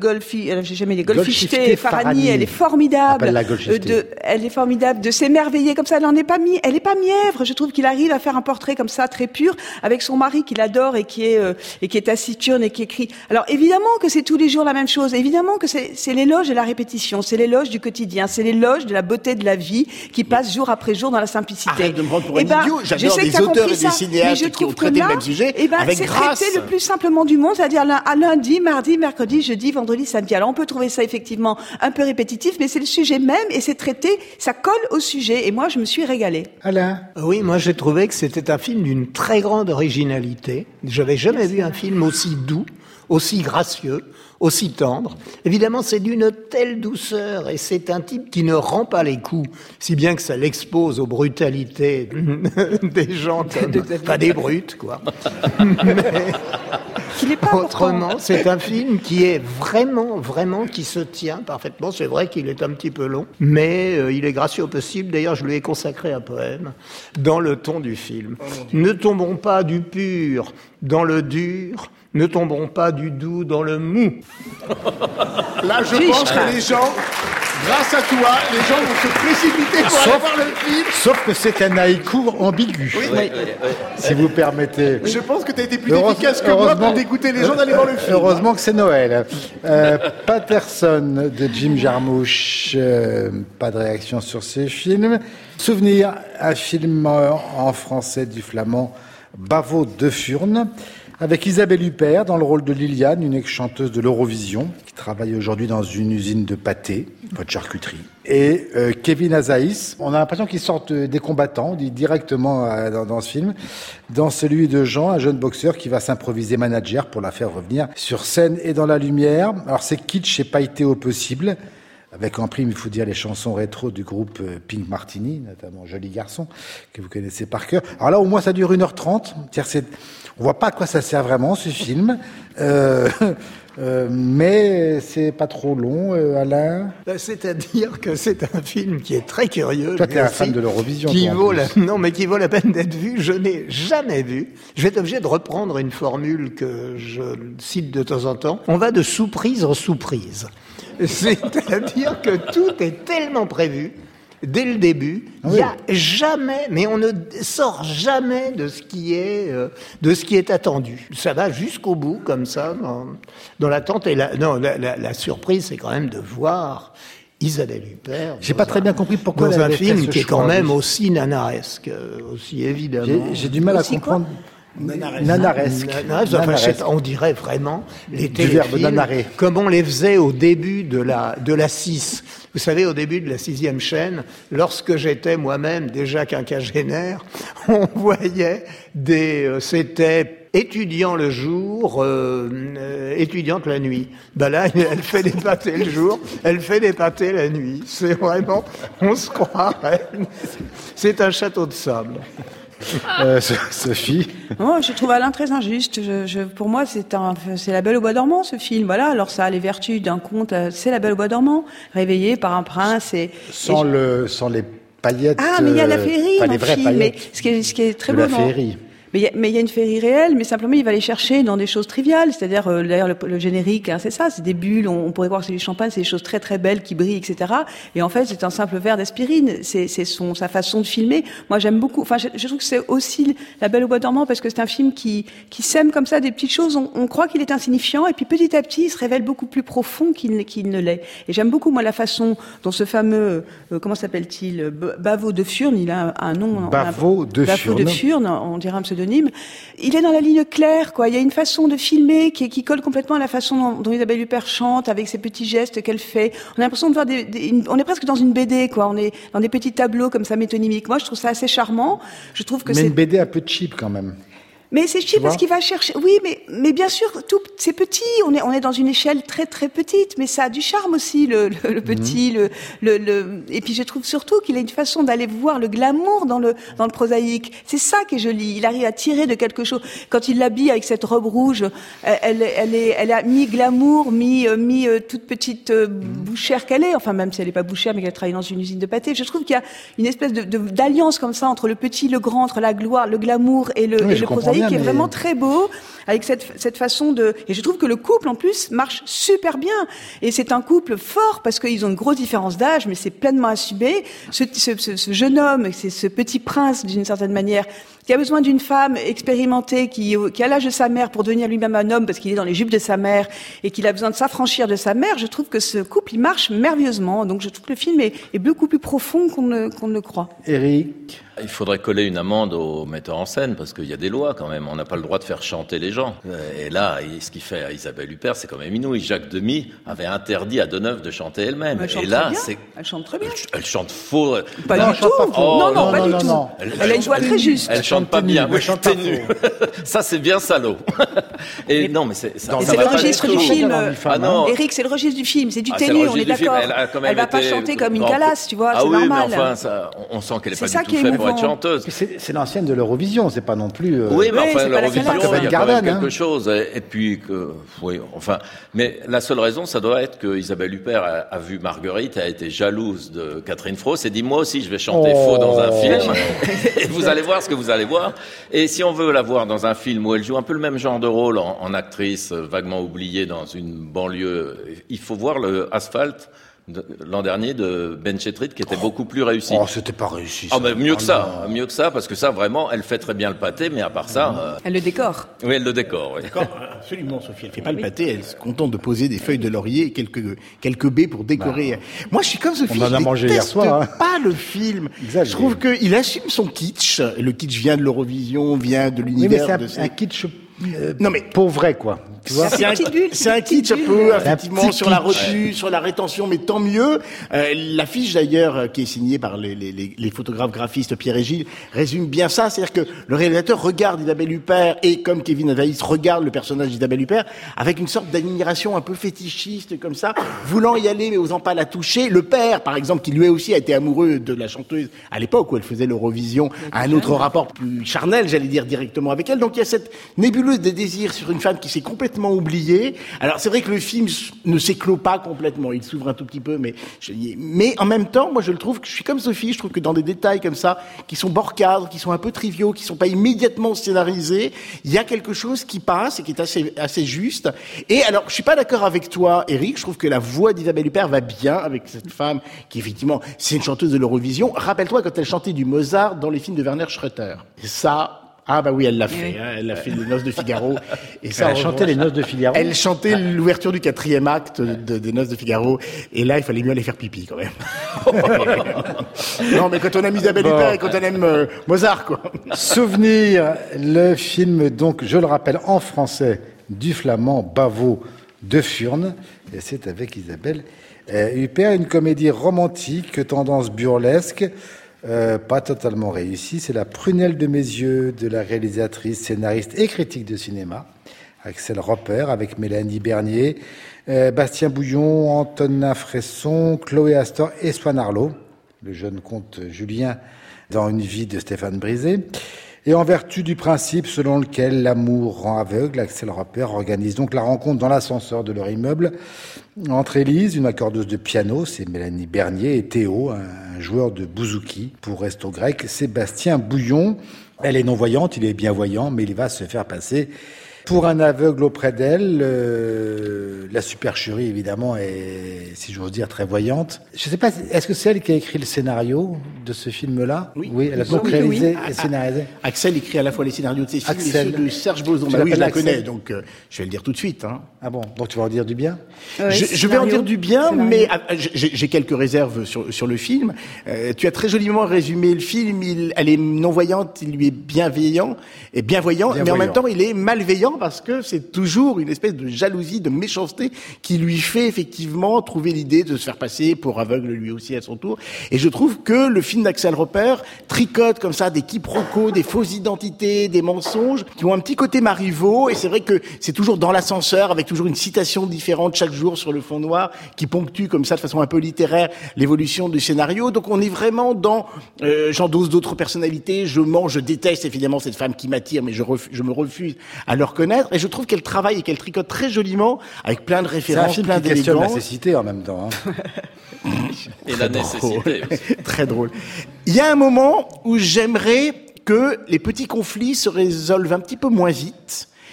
j'ai jamais dit Goldshifté, Goldshifté, Farhani, elle est formidable. Appelle-la Goldshifté. Elle est formidable de s'émerveiller comme ça. Elle est pas mièvre. Je trouve qu'il arrive à faire un portrait comme ça, très pur, avec son mari qu'il adore et qui est taciturne et qui écrit. Alors évidemment que c'est tous les jours la même chose. Évidemment que c'est l'éloge et la répétition. c'est l'éloge du quotidien, c'est l'éloge de la beauté de la vie qui passe jour après jour dans la simplicité. Arrête de me prendre pour un idiot. J'adore des auteurs et des cinéastes qui ont traité le même sujet avec grâce. C'est traité le plus simplement du monde, c'est-à-dire à lundi, mardi, mercredi, jeudi, vendredi, samedi. Alors on peut trouver ça effectivement un peu répétitif, mais c'est le sujet même et c'est traité, ça colle au sujet. Et moi, je me suis régalée. Alain? Oui, moi j'ai trouvé que c'était un film d'une très grande originalité. J'avais jamais vu un film aussi doux, aussi gracieux, aussi tendre. Évidemment, c'est d'une telle douceur et c'est un type qui ne rend pas les coups, si bien que ça l'expose aux brutalités des gens pas des brutes, quoi. Mais autrement, c'est un film qui est vraiment qui se tient parfaitement. C'est vrai qu'il est un petit peu long, mais il est gracieux au possible. D'ailleurs, je lui ai consacré un poème dans le ton du film. Ne tombons pas du pur dans le dur, ne tomberont pas du doux dans le mou. Là, je pense que les gens, grâce à toi, les gens vont se précipiter pour aller voir le film. Sauf que c'est un haïku ambigu, si vous permettez. Je pense que tu as été plus efficace que moi pour dégoûter les gens d'aller voir le film. Heureusement que c'est Noël. Patterson de Jim Jarmusch, pas de réaction sur ces films. Souvenir, un film en français du flamand, Bavo de Furnes, avec Isabelle Huppert dans le rôle de Liliane, une ex-chanteuse de l'Eurovision, qui travaille aujourd'hui dans une usine de pâté, pas de charcuterie. Et Kevin Azaïs, on a l'impression qu'ils sortent des combattants, on dit directement dans ce film, dans celui de Jean, un jeune boxeur qui va s'improviser manager pour la faire revenir sur scène et dans la lumière. Alors c'est kitsch et pailleté au possible, avec en prime, il faut dire, les chansons rétro du groupe Pink Martini, notamment Joli Garçon, que vous connaissez par cœur. Alors là, au moins, ça dure 1h30. On voit pas à quoi ça sert vraiment, ce film. Mais c'est pas trop long, Alain. C'est-à-dire que c'est un film qui est très curieux. Toi, t'es un fan de l'Eurovision. Qui vaut la peine d'être vu. Je n'ai jamais vu. Je vais être obligé de reprendre une formule que je cite de temps en temps. On va de sous-prise en sous-prise. C'est-à-dire que tout est tellement prévu. Dès le début, il n'y a jamais, mais on ne sort jamais de ce qui est attendu. Ça va jusqu'au bout, comme ça, dans l'attente. Et la surprise, c'est quand même de voir Isabelle Huppert. J'ai pas très bien compris pourquoi dans un film qui est quand même aussi nanaresque, aussi évidemment. J'ai du mal à comprendre. Nanaresque. On dirait vraiment les téléfilms comme on les faisait au début de la 6. Vous savez, au début de la 6e chaîne, lorsque j'étais moi-même déjà quinquagénaire, on voyait c'était étudiant le jour, étudiante la nuit. Ben là, elle fait des pâtés le jour, elle fait des pâtés la nuit. C'est vraiment, on se croirait. C'est un château de sable. Sophie. Oh, je trouve Alain très injuste. Pour moi, c'est La Belle au bois dormant, ce film. Voilà. Alors ça a les vertus d'un conte. C'est La Belle au bois dormant, réveillée par un prince sans les paillettes. Ah, mais il y a la féerie dans le film. Mais ce qui est très beau. La féerie. Mais il y a une féerie réelle, mais simplement il va les chercher dans des choses triviales, c'est-à-dire d'ailleurs le générique, hein, c'est ça, c'est des bulles, on pourrait croire que c'est du champagne, c'est des choses très très belles qui brillent, etc. Et en fait c'est un simple verre d'aspirine, c'est sa façon de filmer. Moi j'aime beaucoup, enfin je trouve que c'est aussi La Belle au bois dormant parce que c'est un film qui sème comme ça des petites choses, on croit qu'il est insignifiant et puis petit à petit il se révèle beaucoup plus profond qu'il ne l'est. Et j'aime beaucoup moi la façon dont ce fameux, comment s'appelle-t-il, Bavo de Furnes, il a un nom. Bavo de Furnes, on dirait un pseudonyme. Il est dans la ligne claire, quoi. Il y a une façon de filmer qui colle complètement à la façon dont Isabelle Huppert chante, avec ces petits gestes qu'elle fait. On a l'impression de voir on est presque dans une BD, quoi. On est dans des petits tableaux comme ça métonymiques. Moi, je trouve ça assez charmant. Je trouve que mais une BD un peu cheap, quand même. Mais c'est cheap parce qu'il va chercher. Oui, mais bien sûr, c'est petit. On est dans une échelle très très petite, mais ça a du charme aussi le petit, Et puis je trouve surtout qu'il a une façon d'aller voir le glamour dans le prosaïque. C'est ça qui est joli. Il arrive à tirer de quelque chose. Quand il l'habille avec cette robe rouge, elle a mis glamour, mis toute petite bouchère qu'elle est. Enfin, même si elle n'est pas bouchère, mais qu'elle travaille dans une usine de pâté. Je trouve qu'il y a une espèce d'alliance comme ça entre le petit, le grand, entre la gloire, le glamour et le prosaïque. Qui est vraiment très beau, avec cette façon de... Et je trouve que le couple, en plus, marche super bien. Et c'est un couple fort parce qu'ils ont une grosse différence d'âge, mais c'est pleinement assumé. Ce jeune homme, c'est ce petit prince, d'une certaine manière, qui a besoin d'une femme expérimentée, qui a l'âge de sa mère pour devenir lui-même un homme parce qu'il est dans les jupes de sa mère et qu'il a besoin de s'affranchir de sa mère. Je trouve que ce couple, il marche merveilleusement. Donc je trouve que le film est beaucoup plus profond qu'on ne le croit. Éric? Il faudrait coller une amende aux metteurs en scène, parce qu'il y a des lois quand même. On n'a pas le droit de faire chanter les gens. Et là, ce qu'il fait à Isabelle Huppert, c'est quand même inouï. Jacques Demy avait interdit à Deneuve de chanter elle-même. Et là, elle chante très bien. Elle chante faux. Pas du tout. Non, pas du tout. Elle a une voix très juste. Elle chante pas bien. Elle chante ténu. Ça, c'est bien salaud. Et non, mais c'est le registre du film. Ah non. Éric, c'est le registre du film. C'est du ténu, on est d'accord. Elle va pas chanter comme une calasse, tu vois. Ah oui, mais enfin, on sent qu'elle est pas du tout faite pour être chanteuse. C'est l'ancienne de l'Eurovision, c'est pas non plus... Oui, mais enfin, l'Eurovision, il y a quand même quelque hein. chose. Et puis, oui, enfin... Mais la seule raison, ça doit être que Isabelle Huppert a vu Marguerite, a été jalouse de Catherine Fro, s'est dit, moi aussi, je vais chanter faux dans un film. Et vous allez voir ce que vous allez voir. Et si on veut la voir dans un film où elle joue un peu le même genre de rôle en actrice vaguement oubliée dans une banlieue, il faut voir le Asphalt l'an dernier de Ben Chetrit, qui était beaucoup plus réussi. Oh, c'était pas réussi. Ah, mais mieux que ça, parce que ça, vraiment, elle fait très bien le pâté, mais à part ça... Elle le décore. Oui, elle le décore, oui. D'accord, absolument, Sophie. Elle fait pas le pâté, elle se contente de poser des feuilles de laurier et quelques baies pour décorer. Moi, je suis comme Sophie, on en a mangé hier soir, pas le film. Exact, je trouve qu'il assume son kitsch. Le kitsch vient de l'Eurovision, vient de l'univers. Oui, mais c'est un kitsch... non mais pour vrai quoi. Tu vois, c'est un kitsch un peu effectivement sur la retenue, sur la rétention, mais tant mieux. L'affiche d'ailleurs qui est signée par les photographes graphistes Pierre et Gilles résume bien ça, c'est-à-dire que le réalisateur regarde Isabelle Huppert et comme Kevin Athaïs regarde le personnage d'Isabelle Huppert avec une sorte d'admiration un peu fétichiste comme ça, voulant y aller mais osant pas la toucher. Le père par exemple qui lui aussi a été amoureux de la chanteuse à l'époque où elle faisait l'Eurovision, a un autre rapport plus charnel, j'allais dire directement avec elle. Donc il y a cette nébuleuse des désirs sur une femme qui s'est complètement oubliée. Alors c'est vrai que le film ne s'éclôt pas complètement, il s'ouvre un tout petit peu, mais en même temps, moi je le trouve que je suis comme Sophie, je trouve que dans des détails comme ça, qui sont bord cadre, qui sont un peu triviaux, qui sont pas immédiatement scénarisés, il y a quelque chose qui passe et qui est assez juste. Et alors, je suis pas d'accord avec toi, Éric, je trouve que la voix d'Isabelle Huppert va bien avec cette femme qui effectivement, c'est une chanteuse de l'Eurovision. Rappelle-toi quand elle chantait du Mozart dans les films de Werner Schröter. Et ça, ah bah oui, elle l'a fait. Hein, elle a fait les Noces de Figaro. Et ça, elle chantait les Noces de Figaro. Elle chantait l'ouverture du 4e acte des Noces de Figaro. Et là, il fallait mieux aller faire pipi quand même. Non, mais quand on aime Isabelle Huppert et quand on aime Mozart, quoi. Souvenir, le film, donc, je le rappelle, en français, du flamand Bavo de Furnes. Et c'est avec Isabelle Huppert, une comédie romantique, tendance burlesque. Pas totalement réussi. C'est La prunelle de mes yeux de la réalisatrice, scénariste et critique de cinéma, Axel Roper, avec Mélanie Bernier, Bastien Bouillon, Antonin Fresson, Chloé Astor et Swan Arlo, le jeune comte Julien dans Une vie de Stéphane Brisé. Et en vertu du principe selon lequel l'amour rend aveugle, Axel Roper organise donc la rencontre dans l'ascenseur de leur immeuble entre Élise, une accordeuse de piano, c'est Mélanie Bernier, et Théo, un joueur de bouzouki, pour resto grec, Sébastien Bouillon. Elle est non-voyante, il est bien voyant, mais il va se faire passer pour un aveugle auprès d'elle. La supercherie, évidemment, est, si j'ose dire, très voyante. Je ne sais pas, est-ce que c'est elle qui a écrit le scénario de ce film-là ? Oui. Elle a donc réalisé et scénarisé. Axel écrit à la fois les scénarios de ses films et ceux de Serge Boson. Bah oui, je la connais, donc je vais le dire tout de suite. Hein. Ah bon, donc tu vas en dire du bien ? Je vais en dire du bien, mais j'ai quelques réserves sur le film. Tu as très joliment résumé le film. Elle est non-voyante, il lui est bienvoyant, mais en même temps, il est malveillant parce que c'est toujours une espèce de jalousie, de méchanceté qui lui fait effectivement trouver l'idée de se faire passer pour aveugle lui aussi à son tour. Et je trouve que le film d'Axel Roper tricote comme ça des quiproquos, des fausses identités, des mensonges qui ont un petit côté Marivaux. Et c'est vrai que c'est toujours dans l'ascenseur avec toujours une citation différente chaque jour sur le fond noir qui ponctue comme ça de façon un peu littéraire l'évolution du scénario. Donc on est vraiment dans j'endosse d'autres personnalités, je déteste évidemment cette femme qui m'attire, mais je me refuse à le reconnaître. Et je trouve qu'elle travaille et qu'elle tricote très joliment avec plein de références, plein d'élégance. C'est un film qui questionne la cécité en même temps. Hein. Et la nécessité aussi. Très drôle. Il y a un moment où j'aimerais que les petits conflits se résolvent un petit peu moins vite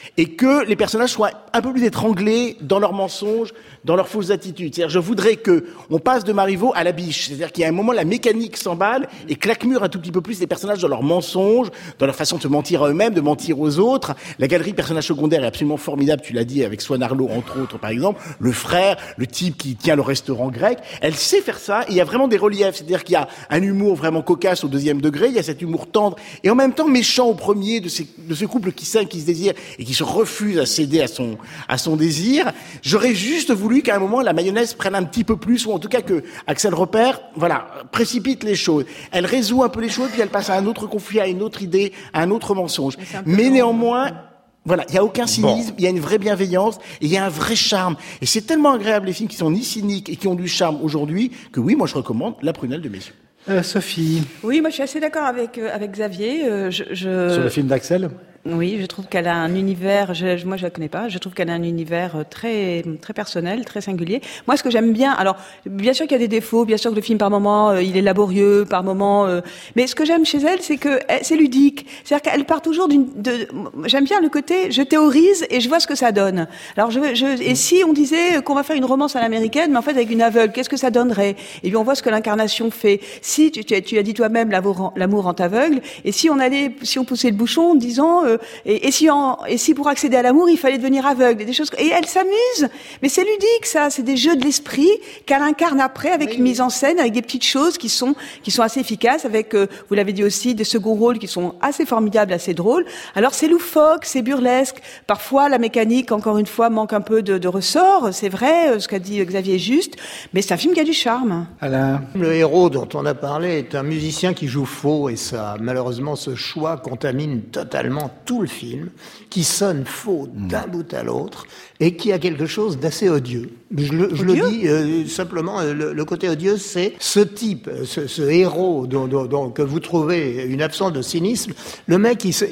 et que les personnages soient un peu plus étranglés dans leurs mensonges, dans leurs fausses attitudes. C'est-à-dire, je voudrais que on passe de Marivaux à la biche. C'est-à-dire qu'il y a un moment, la mécanique s'emballe et claquemure un tout petit peu plus les personnages dans leurs mensonges, dans leur façon de se mentir à eux-mêmes, de mentir aux autres. La galerie de personnages secondaires est absolument formidable, tu l'as dit, avec Swan Arlo, entre autres, par exemple. Le frère, le type qui tient le restaurant grec. Elle sait faire ça, et il y a vraiment des reliefs. C'est-à-dire qu'il y a un humour vraiment cocasse au 2e degré, il y a cet humour tendre, et en même temps méchant au premier, de ce couple qui s'aime, qui se désire, et qui se refuse à céder à son désir. J'aurais juste voulu qu'à un moment, la mayonnaise prenne un petit peu plus, ou en tout cas que Axel Repère, précipite les choses. Elle résout un peu les choses, puis elle passe à un autre conflit, à une autre idée, à un autre mensonge. Mais néanmoins, il y a aucun cynisme, il y a une vraie bienveillance, et il y a un vrai charme. Et c'est tellement agréable, les films qui sont ni cyniques et qui ont du charme aujourd'hui, que oui, moi je recommande La Prunelle de Messieurs. Sophie. Oui, moi je suis assez d'accord avec Xavier. Sur le film d'Axel. Oui, je trouve qu'elle a un univers, moi je la connais pas, je trouve qu'elle a un univers très très personnel, très singulier. Moi ce que j'aime bien, alors bien sûr qu'il y a des défauts, bien sûr que le film par moment il est laborieux, par moment mais ce que j'aime chez elle c'est que c'est ludique. C'est-à-dire qu'elle part toujours j'aime bien le côté je théorise et je vois ce que ça donne. Alors et si on disait qu'on va faire une romance à l'américaine mais en fait avec une aveugle, qu'est-ce que ça donnerait? Et bien on voit ce que l'incarnation fait. Si tu as dit toi-même l'amour rend aveugle, et si on poussait le bouchon en disant et si pour accéder à l'amour il fallait devenir aveugle, des choses, et elle s'amuse, mais c'est ludique ça, c'est des jeux de l'esprit qu'elle incarne après avec une mise en scène, avec des petites choses qui sont assez efficaces, avec vous l'avez dit aussi des seconds rôles qui sont assez formidables, assez drôles. Alors c'est loufoque, c'est burlesque, parfois la mécanique encore une fois manque un peu de ressort, c'est vrai, ce qu'a dit Xavier est juste, mais c'est un film qui a du charme. Alain. Le héros dont on a parlé est un musicien qui joue faux, et ça, malheureusement, ce choix contamine totalement tout le film, qui sonne faux d'un bout à l'autre, et qui a quelque chose d'assez odieux. Je le dis simplement, le côté odieux, c'est ce type, ce héros que vous trouvez une absence de cynisme. Le mec, il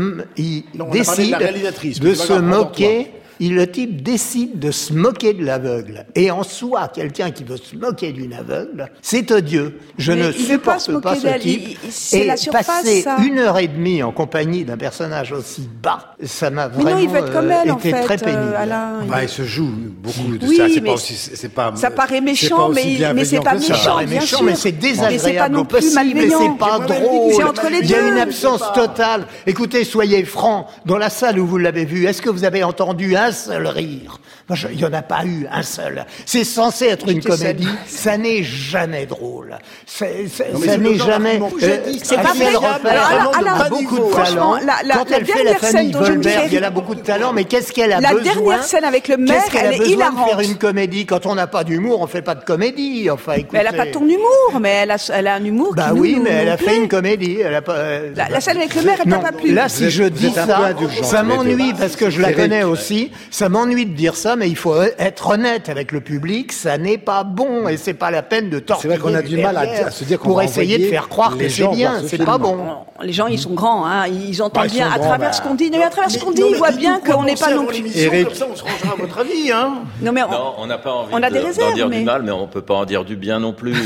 décide de se moquer. Le type décide de se moquer de l'aveugle. Et en soi, quelqu'un qui veut se moquer d'une aveugle, c'est odieux. Je ne supporte pas ce type. Et passer 1h30 en compagnie d'un personnage aussi bas, ça m'a vraiment été très pénible. Il se joue beaucoup de ça. Ça paraît méchant, mais c'est pas méchant. Ça paraît méchant, mais c'est désagréable au possible, et c'est pas drôle. Il y a une absence totale. Écoutez, soyez francs. Dans la salle où vous l'avez vu, est-ce que vous avez entendu un seul rire? Il n'y en a pas eu un seul. C'est censé être une comédie. Ça n'est jamais drôle. Ça n'est jamais... C'est pas vrai. Elle a beaucoup de talent. Quand elle fait la famille Volberg, elle a beaucoup de talent, mais qu'est-ce qu'elle a besoin? La dernière scène avec le maire, elle est hilarante. Faire une comédie. Quand on n'a pas d'humour, on fait pas de comédie. Enfin, écoutez. Mais elle a pas ton humour, mais elle a un humour qui oui, mais elle a fait une comédie. Elle a pas, la scène avec le maire, elle t'a pas plu. Là, si je dis ça m'ennuie parce que je la connais aussi. Ça m'ennuie de dire ça, mais il faut être honnête avec le public, ça n'est pas bon, et c'est pas la peine de tortiller. C'est vrai qu'on a du mal à se dire qu'on pour va essayer de faire croire que c'est bien, c'est pas bon. Les gens, ils sont grands, hein, ils entendent bien à travers ce qu'on dit. À travers ce qu'on dit, ils voient bien qu'on n'est pas non plus. Eric, comme ça, on se rangera à votre avis, hein. Non, on n'a pas envie d'en dire du mal, mais on peut pas en dire du bien non plus.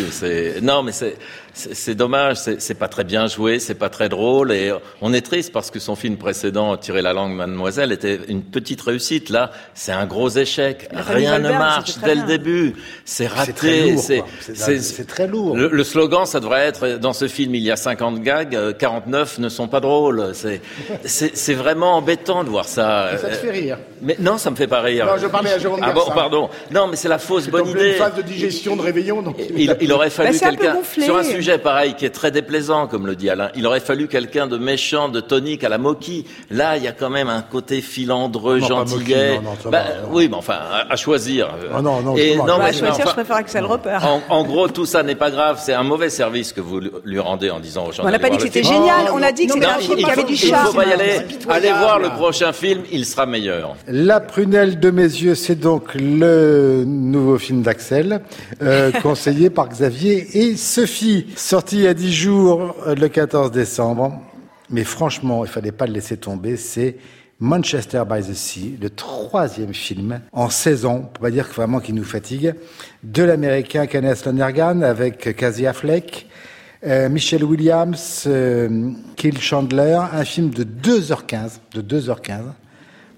C'est dommage, c'est pas très bien joué, c'est pas très drôle, et on est triste parce que son film précédent, Tirer la langue, mademoiselle, était une petite réussite. Là, c'est un gros échec. Rien ne marche dès le début. C'est raté. C'est très lourd. Le slogan, ça devrait être, dans ce film, il y a 50 gags, 49 ne sont pas drôles. C'est vraiment embêtant de voir ça. Ça te fait rire? Mais non, ça me fait pas rire. Non, je parlais à Jérôme Garcin. Ah bon, pardon. Non, mais c'est la fausse bonne idée. Une phase de digestion, de réveillon, donc. Il aurait fallu quelqu'un, sur un sujet pareil, qui est très déplaisant, comme le dit Alain, il aurait fallu quelqu'un de méchant, de tonique, à la Mocky. Là, il y a quand même un côté filandreux, gentillet. Oui, mais enfin, à choisir. À choisir, je préfère Axel Repère. En gros, tout ça n'est pas grave. C'est un mauvais service que vous lui rendez en disant aux gens. On n'a pas dit que c'était génial. On a dit que c'était un film qui avait du charme. Il faut pas y aller. Allez voir le prochain film, il sera meilleur. La Prunelle de mes yeux, c'est donc le nouveau film d'Axel, conseillé par Xavier et Sophie, sorti il y a 10 jours, le 14 décembre. Mais franchement, il fallait pas le laisser tomber. C'est Manchester by the Sea, le 3e film en 16 ans, pour pas dire vraiment qu'il nous fatigue, de l'américain Kenneth Lonergan avec Casey Affleck, Michelle Williams, Kyle Chandler, un film de 2h15,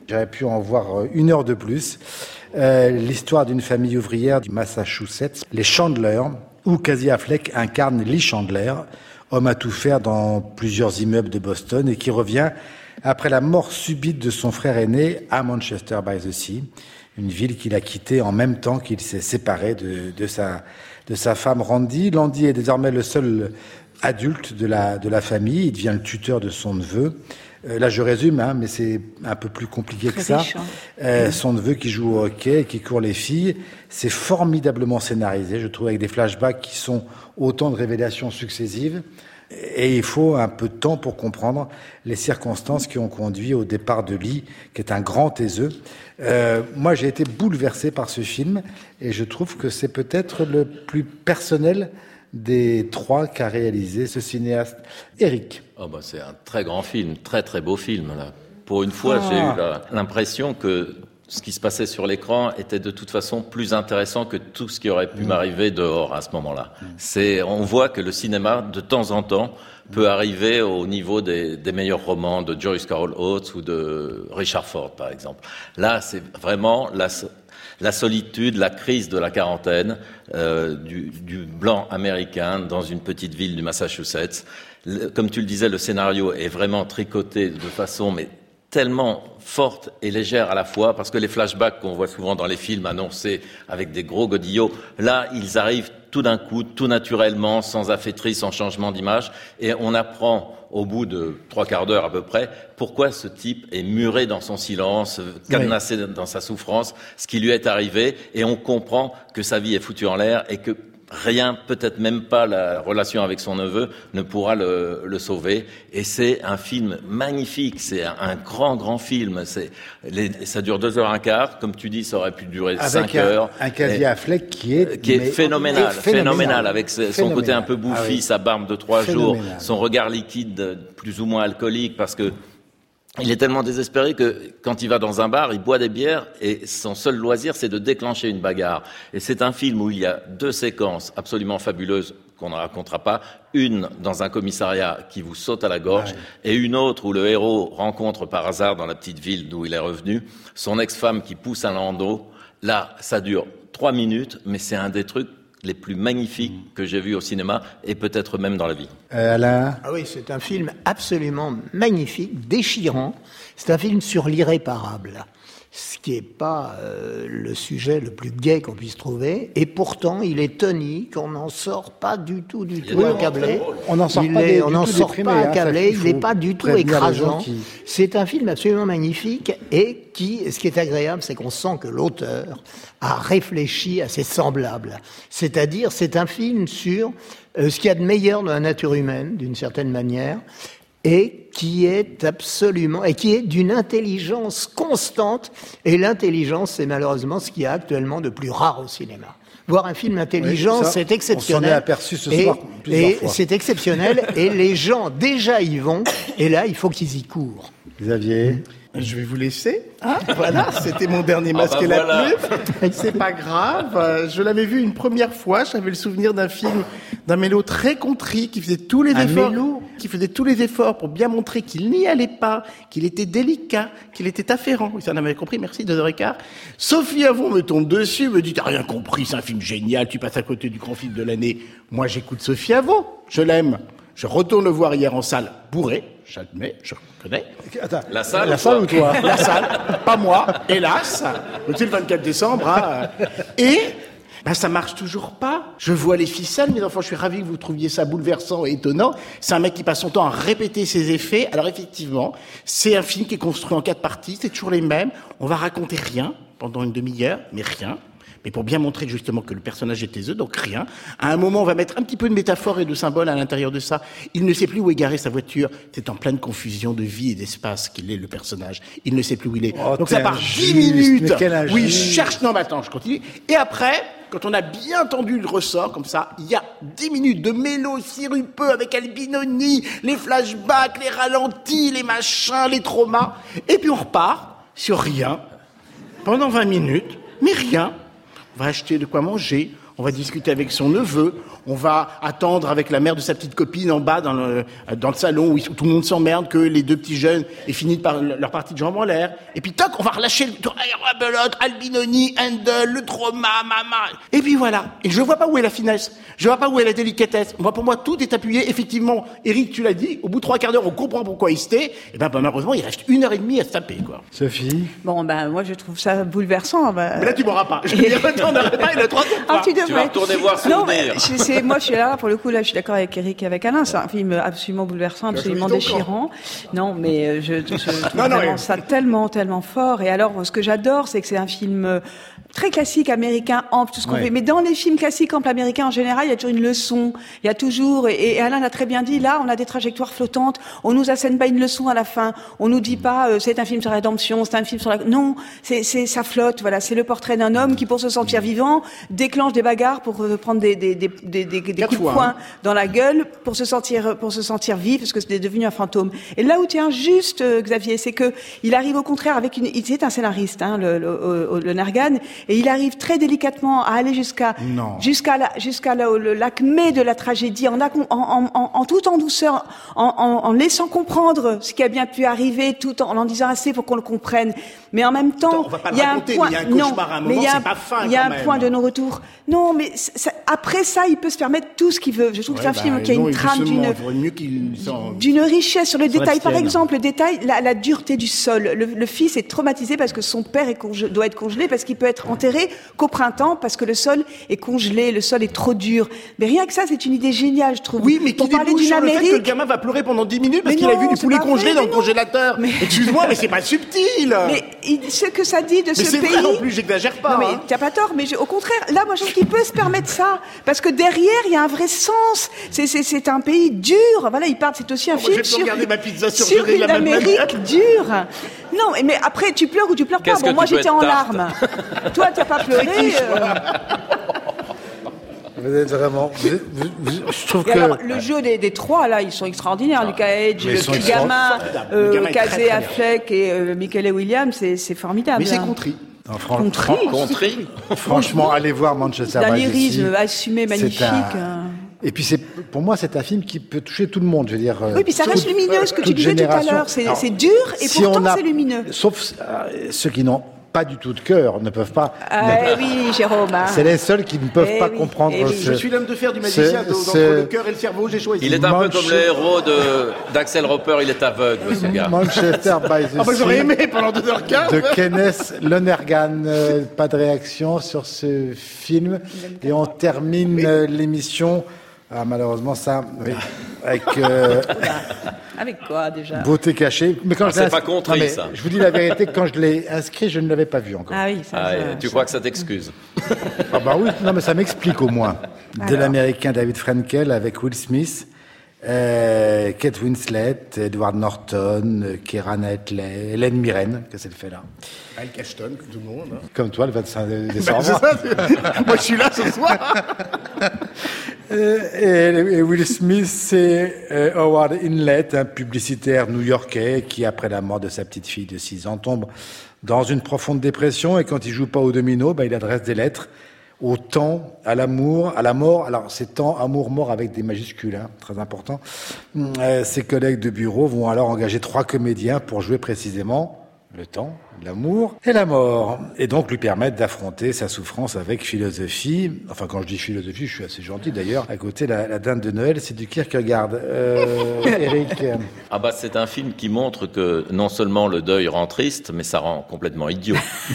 J'aurais pu en voir 1 heure de plus. L'histoire d'une famille ouvrière du Massachusetts, les Chandler, où Casey Affleck incarne Lee Chandler, homme à tout faire dans plusieurs immeubles de Boston et qui revient après la mort subite de son frère aîné à Manchester by the Sea, une ville qu'il a quittée en même temps qu'il s'est séparé de sa femme Randy. Landy est désormais le seul adulte de la famille. Il devient le tuteur de son neveu. Là, je résume, mais c'est un peu plus compliqué que ça. Son neveu qui joue au hockey, qui court les filles. C'est formidablement scénarisé, je trouve, avec des flashbacks qui sont autant de révélations successives. Et il faut un peu de temps pour comprendre les circonstances qui ont conduit au départ de Lee, qui est un grand taiseux. Moi, j'ai été bouleversé par ce film et je trouve que c'est peut-être le plus personnel des 3 qu'a réalisé ce cinéaste. Eric. C'est un très grand film, très très beau film. Là. Pour une fois, j'ai eu l'impression que ce qui se passait sur l'écran était de toute façon plus intéressant que tout ce qui aurait pu m'arriver dehors à ce moment-là. On voit que le cinéma, de temps en temps, peut arriver au niveau des meilleurs romans de Joyce Carol Oates ou de Richard Ford, par exemple. Là, c'est vraiment la solitude, la crise de la quarantaine du blanc américain dans une petite ville du Massachusetts. Comme tu le disais, le scénario est vraiment tricoté de façon tellement forte et légère à la fois, parce que les flashbacks qu'on voit souvent dans les films annoncés avec des gros godillots, là, ils arrivent tout d'un coup, tout naturellement, sans affaîtrie, sans changement d'image, et on apprend au bout de 3/4 d'heure à peu près pourquoi ce type est muré dans son silence, cadenassé dans sa souffrance, ce qui lui est arrivé, et on comprend que sa vie est foutue en l'air et que rien, peut-être même pas la relation avec son neveu, ne pourra le sauver. Et c'est un film magnifique, c'est un grand film. Ça dure 2h15, comme tu dis, ça aurait pu durer 5 heures. Un Casey Affleck qui est phénoménal, avec son côté un peu bouffi, sa barbe de 3 jours, son regard liquide, plus ou moins alcoolique, parce que il est tellement désespéré que quand il va dans un bar, il boit des bières et son seul loisir, c'est de déclencher une bagarre. Et c'est un film où il y a 2 séquences absolument fabuleuses qu'on ne racontera pas. Une dans un commissariat qui vous saute à la gorge et une autre où le héros rencontre par hasard dans la petite ville d'où il est revenu son ex-femme qui pousse un landau. Là, ça dure 3 minutes, mais c'est un des trucs les plus magnifiques que j'ai vus au cinéma et peut-être même dans la vie. Alain ? Ah oui, c'est un film absolument magnifique, déchirant. C'est un film sur l'irréparable, ce qui n'est pas le sujet le plus gai qu'on puisse trouver. Et pourtant, il est tonique, on n'en sort pas du tout accablé. On n'en sort pas accablé, il n'est pas du tout écrasant. C'est un film absolument magnifique et ce qui est agréable, c'est qu'on sent que l'auteur a réfléchi à ses semblables. C'est-à-dire, c'est un film sur ce qu'il y a de meilleur dans la nature humaine, d'une certaine manière, et qui est d'une intelligence constante. Et l'intelligence, c'est malheureusement ce qu'il y a actuellement de plus rare au cinéma. Voir un film intelligent, c'est exceptionnel. On s'en est aperçu ce soir plusieurs fois. C'est exceptionnel, et les gens déjà y vont, et là, il faut qu'ils y courent. Xavier ? Je vais vous laisser. Voilà, c'était mon dernier masque et la plume. C'est pas grave. Je l'avais vu une première fois. J'avais le souvenir d'un mélo très contrit qui faisait tous les efforts pour bien montrer qu'il n'y allait pas, qu'il était délicat, qu'il était afférent. Oui, ça en avait compris. Merci, 2h15. Sophie Avon me tombe dessus, me dit t'as rien compris, c'est un film génial, tu passes à côté du grand film de l'année. Moi, j'écoute Sophie Avon. Je l'aime. Je retourne le voir hier en salle, bourré, j'admets, je reconnais. Attends, la salle ou toi ? La salle, pas moi, hélas. C'est le 24 décembre. Et ça marche toujours pas. Je vois les ficelles, mes enfants, je suis ravi que vous trouviez ça bouleversant et étonnant. C'est un mec qui passe son temps à répéter ses effets. Alors effectivement, c'est un film qui est construit en 4 parties, c'est toujours les mêmes. On va raconter rien pendant une demi-heure, mais rien. Mais pour bien montrer justement que le personnage est taiseux, donc rien. À un moment, on va mettre un petit peu de métaphore et de symbole à l'intérieur de ça. Il ne sait plus où est garée sa voiture. C'est en pleine confusion de vie et d'espace qu'il est, le personnage. Il ne sait plus où il est. Donc ça part 10 minutes. Oui, il cherche. Non, mais attends, je continue. Et après, quand on a bien tendu le ressort, comme ça, il y a 10 minutes de mélo sirupeux avec Albinoni, les flashbacks, les ralentis, les machins, les traumas. Et puis on repart sur rien. Pendant 20 minutes, mais rien. On va acheter de quoi manger, on va discuter avec son neveu, on va attendre avec la mère de sa petite copine en bas dans le salon où tout le monde s'emmerde que les deux petits jeunes aient fini par leur partie de jambes en l'air. Et puis toc, on va relâcher le tour, Belote, Albinoni, Handel, le trauma, mama. Et puis voilà. Et je vois pas où est la finesse. Je vois pas où est la délicatesse. Moi, pour moi, tout est appuyé. Effectivement, Eric, tu l'as dit, au bout de 3/4 d'heure, on comprend pourquoi il se tait. Et malheureusement, il reste 1h30 à se taper, quoi. Sophie? Bon, moi, je trouve ça bouleversant. Mais là, tu m'auras pas. Je ne retournerai pas, il a 3 tours. Ah, tu vas retourner voir Souvenir. Non, moi, je suis là, pour le coup, là, je suis d'accord avec Eric et avec Alain. C'est un film absolument bouleversant, absolument déchirant. Non, mais je trouve vraiment ça tellement, tellement fort. Et alors, ce que j'adore, c'est que c'est un film très classique américain, ample, tout ce qu'on fait. Mais dans les films classiques amples américains, en général, il y a toujours une leçon. Il y a toujours, et Alain l'a très bien dit, là, on a des trajectoires flottantes. On nous assène pas une leçon à la fin. On nous dit pas, c'est un film sur la rédemption, c'est un film sur la... Non, ça flotte, voilà. C'est le portrait d'un homme qui, pour se sentir vivant, déclenche des bagarres pour prendre des coups de poing dans la gueule pour se sentir vif, parce que c'est devenu un fantôme. Et là où tu es injuste, Xavier, c'est que il arrive au contraire il est un scénariste, le Nergan, et il arrive très délicatement à aller jusqu'à l'acmé de la tragédie, en tout en douceur, en laissant comprendre ce qui a bien pu arriver, tout en disant assez pour qu'on le comprenne. Mais en même temps, il y a un point, il y a un point de non-retour. Non, mais après ça, il peut se permettre tout ce qu'il veut. Je trouve que c'est un film qui a une trame d'une richesse sur le détail. Par exemple, le détail, la dureté du sol. Le fils est traumatisé parce que son père doit être congelé, parce qu'il peut être enterré qu'au printemps, parce que le sol est congelé, le sol est trop dur. Mais rien que ça, c'est une idée géniale, je trouve. Oui, mais qui débouche sur le fait que le gamin va pleurer pendant 10 minutes parce qu'il a vu du poulet congelé dans le congélateur. Excuse-moi, mais c'est pas subtil. Mais ce que ça dit de ce pays... Mais c'est vrai, en plus, j'exagère pas. Non, mais t'as pas tort, mais au contraire, là, moi, je trouve qu'il peut se permettre ça. Parce que derrière, il y a un vrai sens. C'est un pays dur. Voilà, c'est aussi un film sur une Amérique dure. Non, mais après, tu pleures ou tu pleures pas. Bon, moi, j'étais en larmes. Toi, t'as pas pleuré. Vous êtes vraiment... je trouve que... Alors, le jeu des trois, là, ils sont extraordinaires. Lucas Hedges, le petit gamin, Casey Affleck et Michael Williams, c'est formidable. Mais c'est contrit. Contrit. Franchement, allez voir Manchester by the Sea. D'un lyrisme assumé, magnifique. Et puis pour moi, c'est un film qui peut toucher tout le monde, je veux dire. Oui, puis ça reste lumineux, ce que tu disais tout à l'heure. C'est dur et pourtant c'est lumineux. Sauf ceux qui n'ont pas du tout de cœur, ne peuvent pas. Oui, Jérôme. C'est les seuls qui ne peuvent pas comprendre. Je suis l'homme de fer du magicien, entre le cœur et le cerveau, j'ai choisi. Il est un peu comme le héros d'Axel Roper, il est aveugle, ce gars. Manchester by the Sea. J'aurais aimé pendant 2h15. De Kenneth Lonergan. Pas de réaction sur ce film. Et on termine l'émission. Ah, malheureusement, ça, oui. Avec quoi, déjà? Beauté cachée. Mais quand c'est pas contrit, ça. Je vous dis la vérité, quand je l'ai inscrit, je ne l'avais pas vu encore. Ah oui, tu crois que ça t'excuse? Ah bah oui, non, mais ça m'explique au moins. De l'américain David Frankel avec Will Smith, Kate Winslet, Edward Norton, Keira Knightley, Hélène Mirren, qu'est-ce qu'elle fait là? Elle Ashton, comme tout le monde. Hein. Comme toi, le 25 décembre. Moi, je suis là ce soir. Et Will Smith, c'est Howard Inlet, un publicitaire new-yorkais qui, après la mort de sa petite fille de 6 ans, tombe dans une profonde dépression. Et quand il joue pas au domino, il adresse des lettres au temps, à l'amour, à la mort. Alors, c'est temps, amour, mort avec des majuscules, très important. Ses collègues de bureau vont alors engager 3 comédiens pour jouer précisément le temps, l'amour et la mort. Et donc lui permettre d'affronter sa souffrance avec philosophie. Enfin, quand je dis philosophie, je suis assez gentil d'ailleurs. À côté, la dinde de Noël, c'est du Kierkegaard. Eric. C'est un film qui montre que non seulement le deuil rend triste, mais ça rend complètement idiot.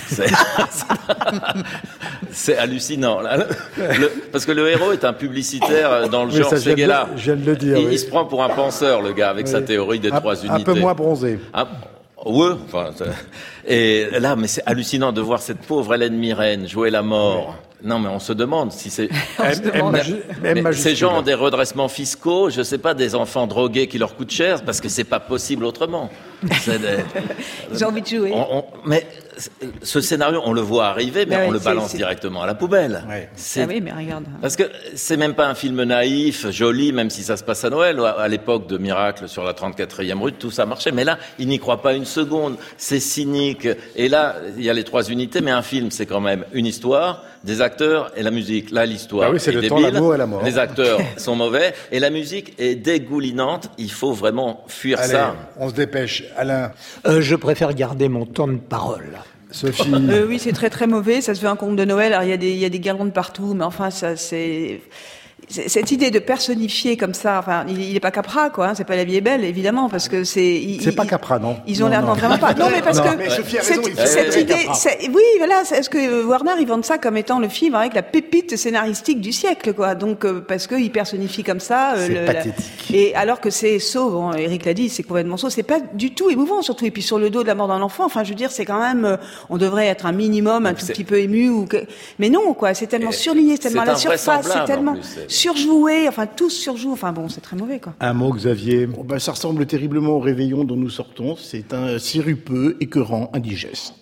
C'est hallucinant. Parce que le héros est un publicitaire dans le genre Séguéla. Je viens de le dire. Il se prend pour un penseur, le gars, avec sa théorie des 3 unités. Un peu moins bronzé. Oui, et là, mais c'est hallucinant de voir cette pauvre Hélène Mirren jouer la mort. Non, mais on se demande si c'est... Ces gens ont des redressements fiscaux, je sais pas, des enfants drogués qui leur coûtent cher, parce que c'est pas possible autrement. Ils ont envie de jouer. Mais ce scénario, on le voit arriver, mais on le balance directement à la poubelle. Ouais. Ah oui, mais regarde. Parce que c'est même pas un film naïf, joli, même si ça se passe à Noël. À l'époque de Miracle sur la 34e rue, tout ça marchait. Mais là, il n'y croit pas une seconde. C'est cynique. Et là, il y a les 3 unités, mais un film, c'est quand même une histoire, des acteurs et la musique. Là, l'histoire c'est est le débile. Temps, l'amour et la mort. Les acteurs sont mauvais et la musique est dégoulinante. Il faut vraiment fuir ça. On se dépêche. Alain. Je préfère garder mon temps de parole. Sophie. Oui, c'est très très mauvais. Ça se fait un conte de Noël. Alors il y a des guirlandes partout, mais enfin ça c'est. Cette idée de personnifier comme ça, enfin, il est pas Capra, quoi. Hein, c'est pas La Vie est belle, évidemment, parce que c'est. C'est pas Capra, non. Ils ont l'air non vraiment pas. Non, mais parce que mais Sophie a raison, cette idée, oui, voilà, est-ce que Warner ils vendent ça comme étant le film avec la pépite scénaristique du siècle, quoi. Donc parce que ils personnifient comme ça. C'est pathétique. Et alors que c'est saut, bon, Eric l'a dit, c'est complètement saut. C'est pas du tout émouvant, surtout. Et puis sur le dos de la mort d'un enfant, enfin, je veux dire, c'est quand même, on devrait être un minimum, un tout petit peu ému mais non, quoi. C'est tellement surligné, c'est tellement à la surface, c'est tellement surjoué, enfin tous surjouent, enfin bon, c'est très mauvais, quoi. Un mot, Xavier. Ça ressemble terriblement au réveillon dont nous sortons. C'est un sirupeux, écœurant, indigeste.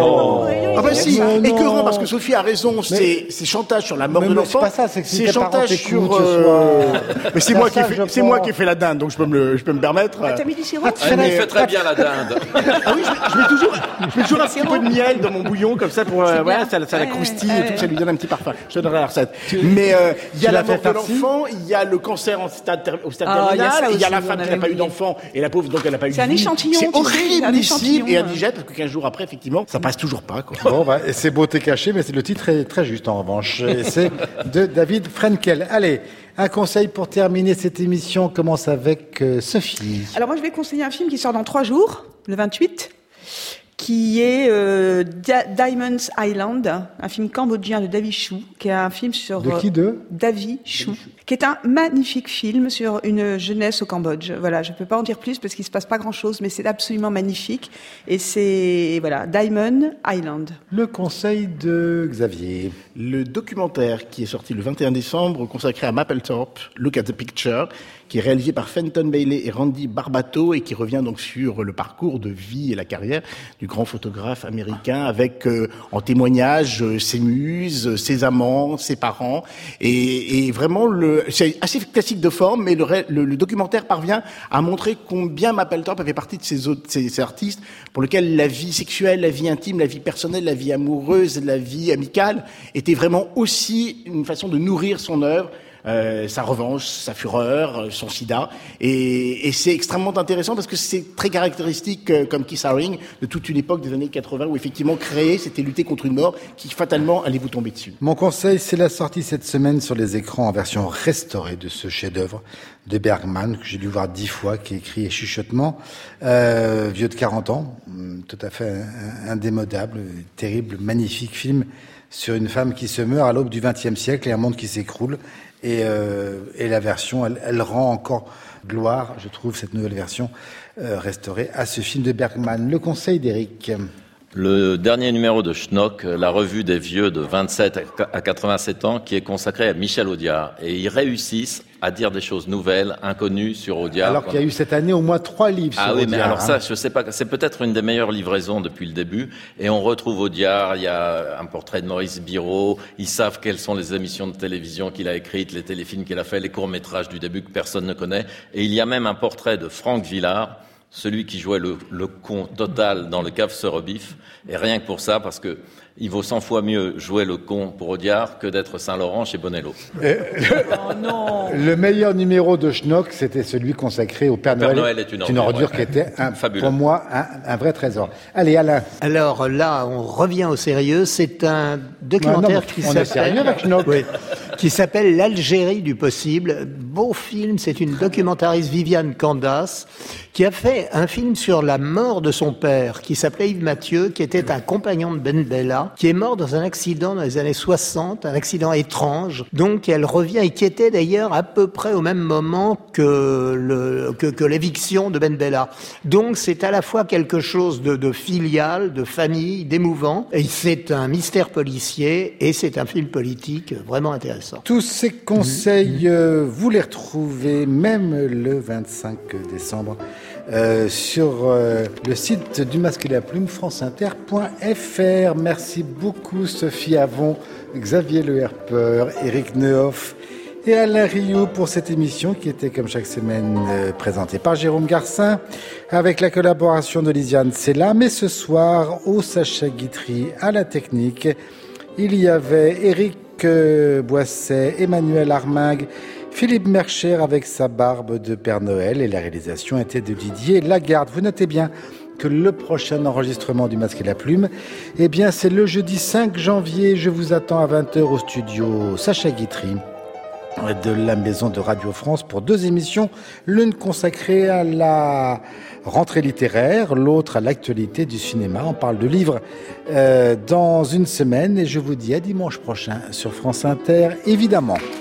Si, écœurant, parce que Sophie a raison, c'est chantage sur la mort de l'enfant. C'est pas ça, c'est chantage sur... Mais c'est moi qui ai fait la dinde, donc je peux me permettre. T'as mis du sirop? Elle fait très bien la dinde. Ah oui, je mets toujours un petit peu de miel dans mon bouillon, comme ça, pour, ça la croustille et tout, ça lui donne un petit parfum. Je te donnerai la recette. Mais, il y a la mort de l'enfant, il y a le cancer au stade terminal, il y a la femme qui n'a pas eu d'enfant, et la pauvre, donc elle n'a pas eu de vie. C'est un échantillon. C'est horrible, et indigeste, parce que 15 jours après, effectivement, ça passe toujours pas, quoi. Bon, et c'est Beauté cachée, mais le titre est très juste, en revanche. Et c'est de David Frenkel. Allez. Un conseil pour terminer cette émission commence avec Sophie. Alors moi je vais conseiller un film qui sort dans 3 jours, le 28, qui est Diamonds Island, un film cambodgien de Davi Chou, qui est un film sur... De qui de Davi Chou, qui est un magnifique film sur une jeunesse au Cambodge. Voilà, je ne peux pas en dire plus parce qu'il ne se passe pas grand-chose, mais c'est absolument magnifique. Et c'est, voilà, Diamond Island. Le conseil de Xavier. Le documentaire qui est sorti le 21 décembre, consacré à Mapplethorpe, Look at the Picture, qui est réalisé par Fenton Bailey et Randy Barbato et qui revient donc sur le parcours de vie et la carrière du grand photographe américain avec en témoignage ses muses, ses amants, ses parents et vraiment c'est assez classique de forme, mais le documentaire parvient à montrer combien Mapplethorpe avait partie de ces artistes pour lesquels la vie sexuelle, la vie intime, la vie personnelle, la vie amoureuse, la vie amicale était vraiment aussi une façon de nourrir son œuvre. Sa revanche, sa fureur, son sida, et c'est extrêmement intéressant parce que c'est très caractéristique, comme Keith Haring, de toute une époque des années 80 où effectivement créer, c'était lutter contre une mort qui fatalement allait vous tomber dessus. Mon conseil, c'est la sortie cette semaine sur les écrans en version restaurée de ce chef-d'œuvre de Bergman que j'ai dû voir 10 fois, qui est écrit et chuchotement, vieux de 40 ans, tout à fait indémodable, terrible, magnifique film sur une femme qui se meurt à l'aube du XXe siècle et un monde qui s'écroule. Et la version, elle rend encore gloire, je trouve, cette nouvelle version restaurée à ce film de Bergman. Le conseil d'Éric. Le dernier numéro de Schnock, la revue des vieux de 27 à 87 ans, qui est consacré à Michel Audiard. Et ils réussissent à dire des choses nouvelles, inconnues sur Audiard. Alors qu'il y a eu cette année au moins 3 livres sur Audiard. Ah oui, mais alors ça, je sais pas, c'est peut-être une des meilleures livraisons depuis le début. Et on retrouve Audiard, il y a un portrait de Maurice Biraud, ils savent quelles sont les émissions de télévision qu'il a écrites, les téléfilms qu'il a fait, les courts-métrages du début que personne ne connaît. Et il y a même un portrait de Franck Villard, celui qui jouait le con total dans Le Cave se rebiffe. Et rien que pour ça, parce que il vaut 100 fois mieux jouer le con pour Audiard que d'être Saint-Laurent chez Bonello. Oh non. Le meilleur numéro de Schnock, c'était celui consacré au Père Noël. Père Noël est une ordure, qui était fabuleux. Pour moi un vrai trésor. Allez, Alain. Alors là, on revient au sérieux. C'est un documentaire qui s'appelle L'Algérie du possible. Beau film, c'est une documentariste, Viviane Candas, qui a fait un film sur la mort de son père, qui s'appelait Yves Mathieu, qui était un compagnon de Ben Bella, qui est mort dans un accident dans les années 60, un accident étrange. Donc elle revient, et qui était d'ailleurs à peu près au même moment que l'éviction de Ben Bella. Donc c'est à la fois quelque chose de filial, de famille, d'émouvant, et c'est un mystère policier, et c'est un film politique vraiment intéressant. ça. Tous ces conseils, vous les retrouvez même le 25 décembre sur le site du Masque et la Plume, franceinter.fr. Merci beaucoup Sophie Avon, Xavier Le Herpeur, Éric Neuhoff et Alain Rioux pour cette émission qui était comme chaque semaine présentée par Jérôme Garcin avec la collaboration de Lisiane Sella. Mais ce soir, au Sacha Guitry à la technique, il y avait Éric Boisset, Emmanuel Armingue, Philippe Mercher avec sa barbe de Père Noël et la réalisation était de Didier Lagarde. Vous notez bien que le prochain enregistrement du Masque et la Plume, eh bien c'est le jeudi 5 janvier. Je vous attends à 20h au studio Sacha Guitry de la Maison de Radio France pour 2 émissions, l'une consacrée à la rentrée littéraire, l'autre à l'actualité du cinéma. On parle de livres dans une semaine et je vous dis à dimanche prochain sur France Inter, évidemment.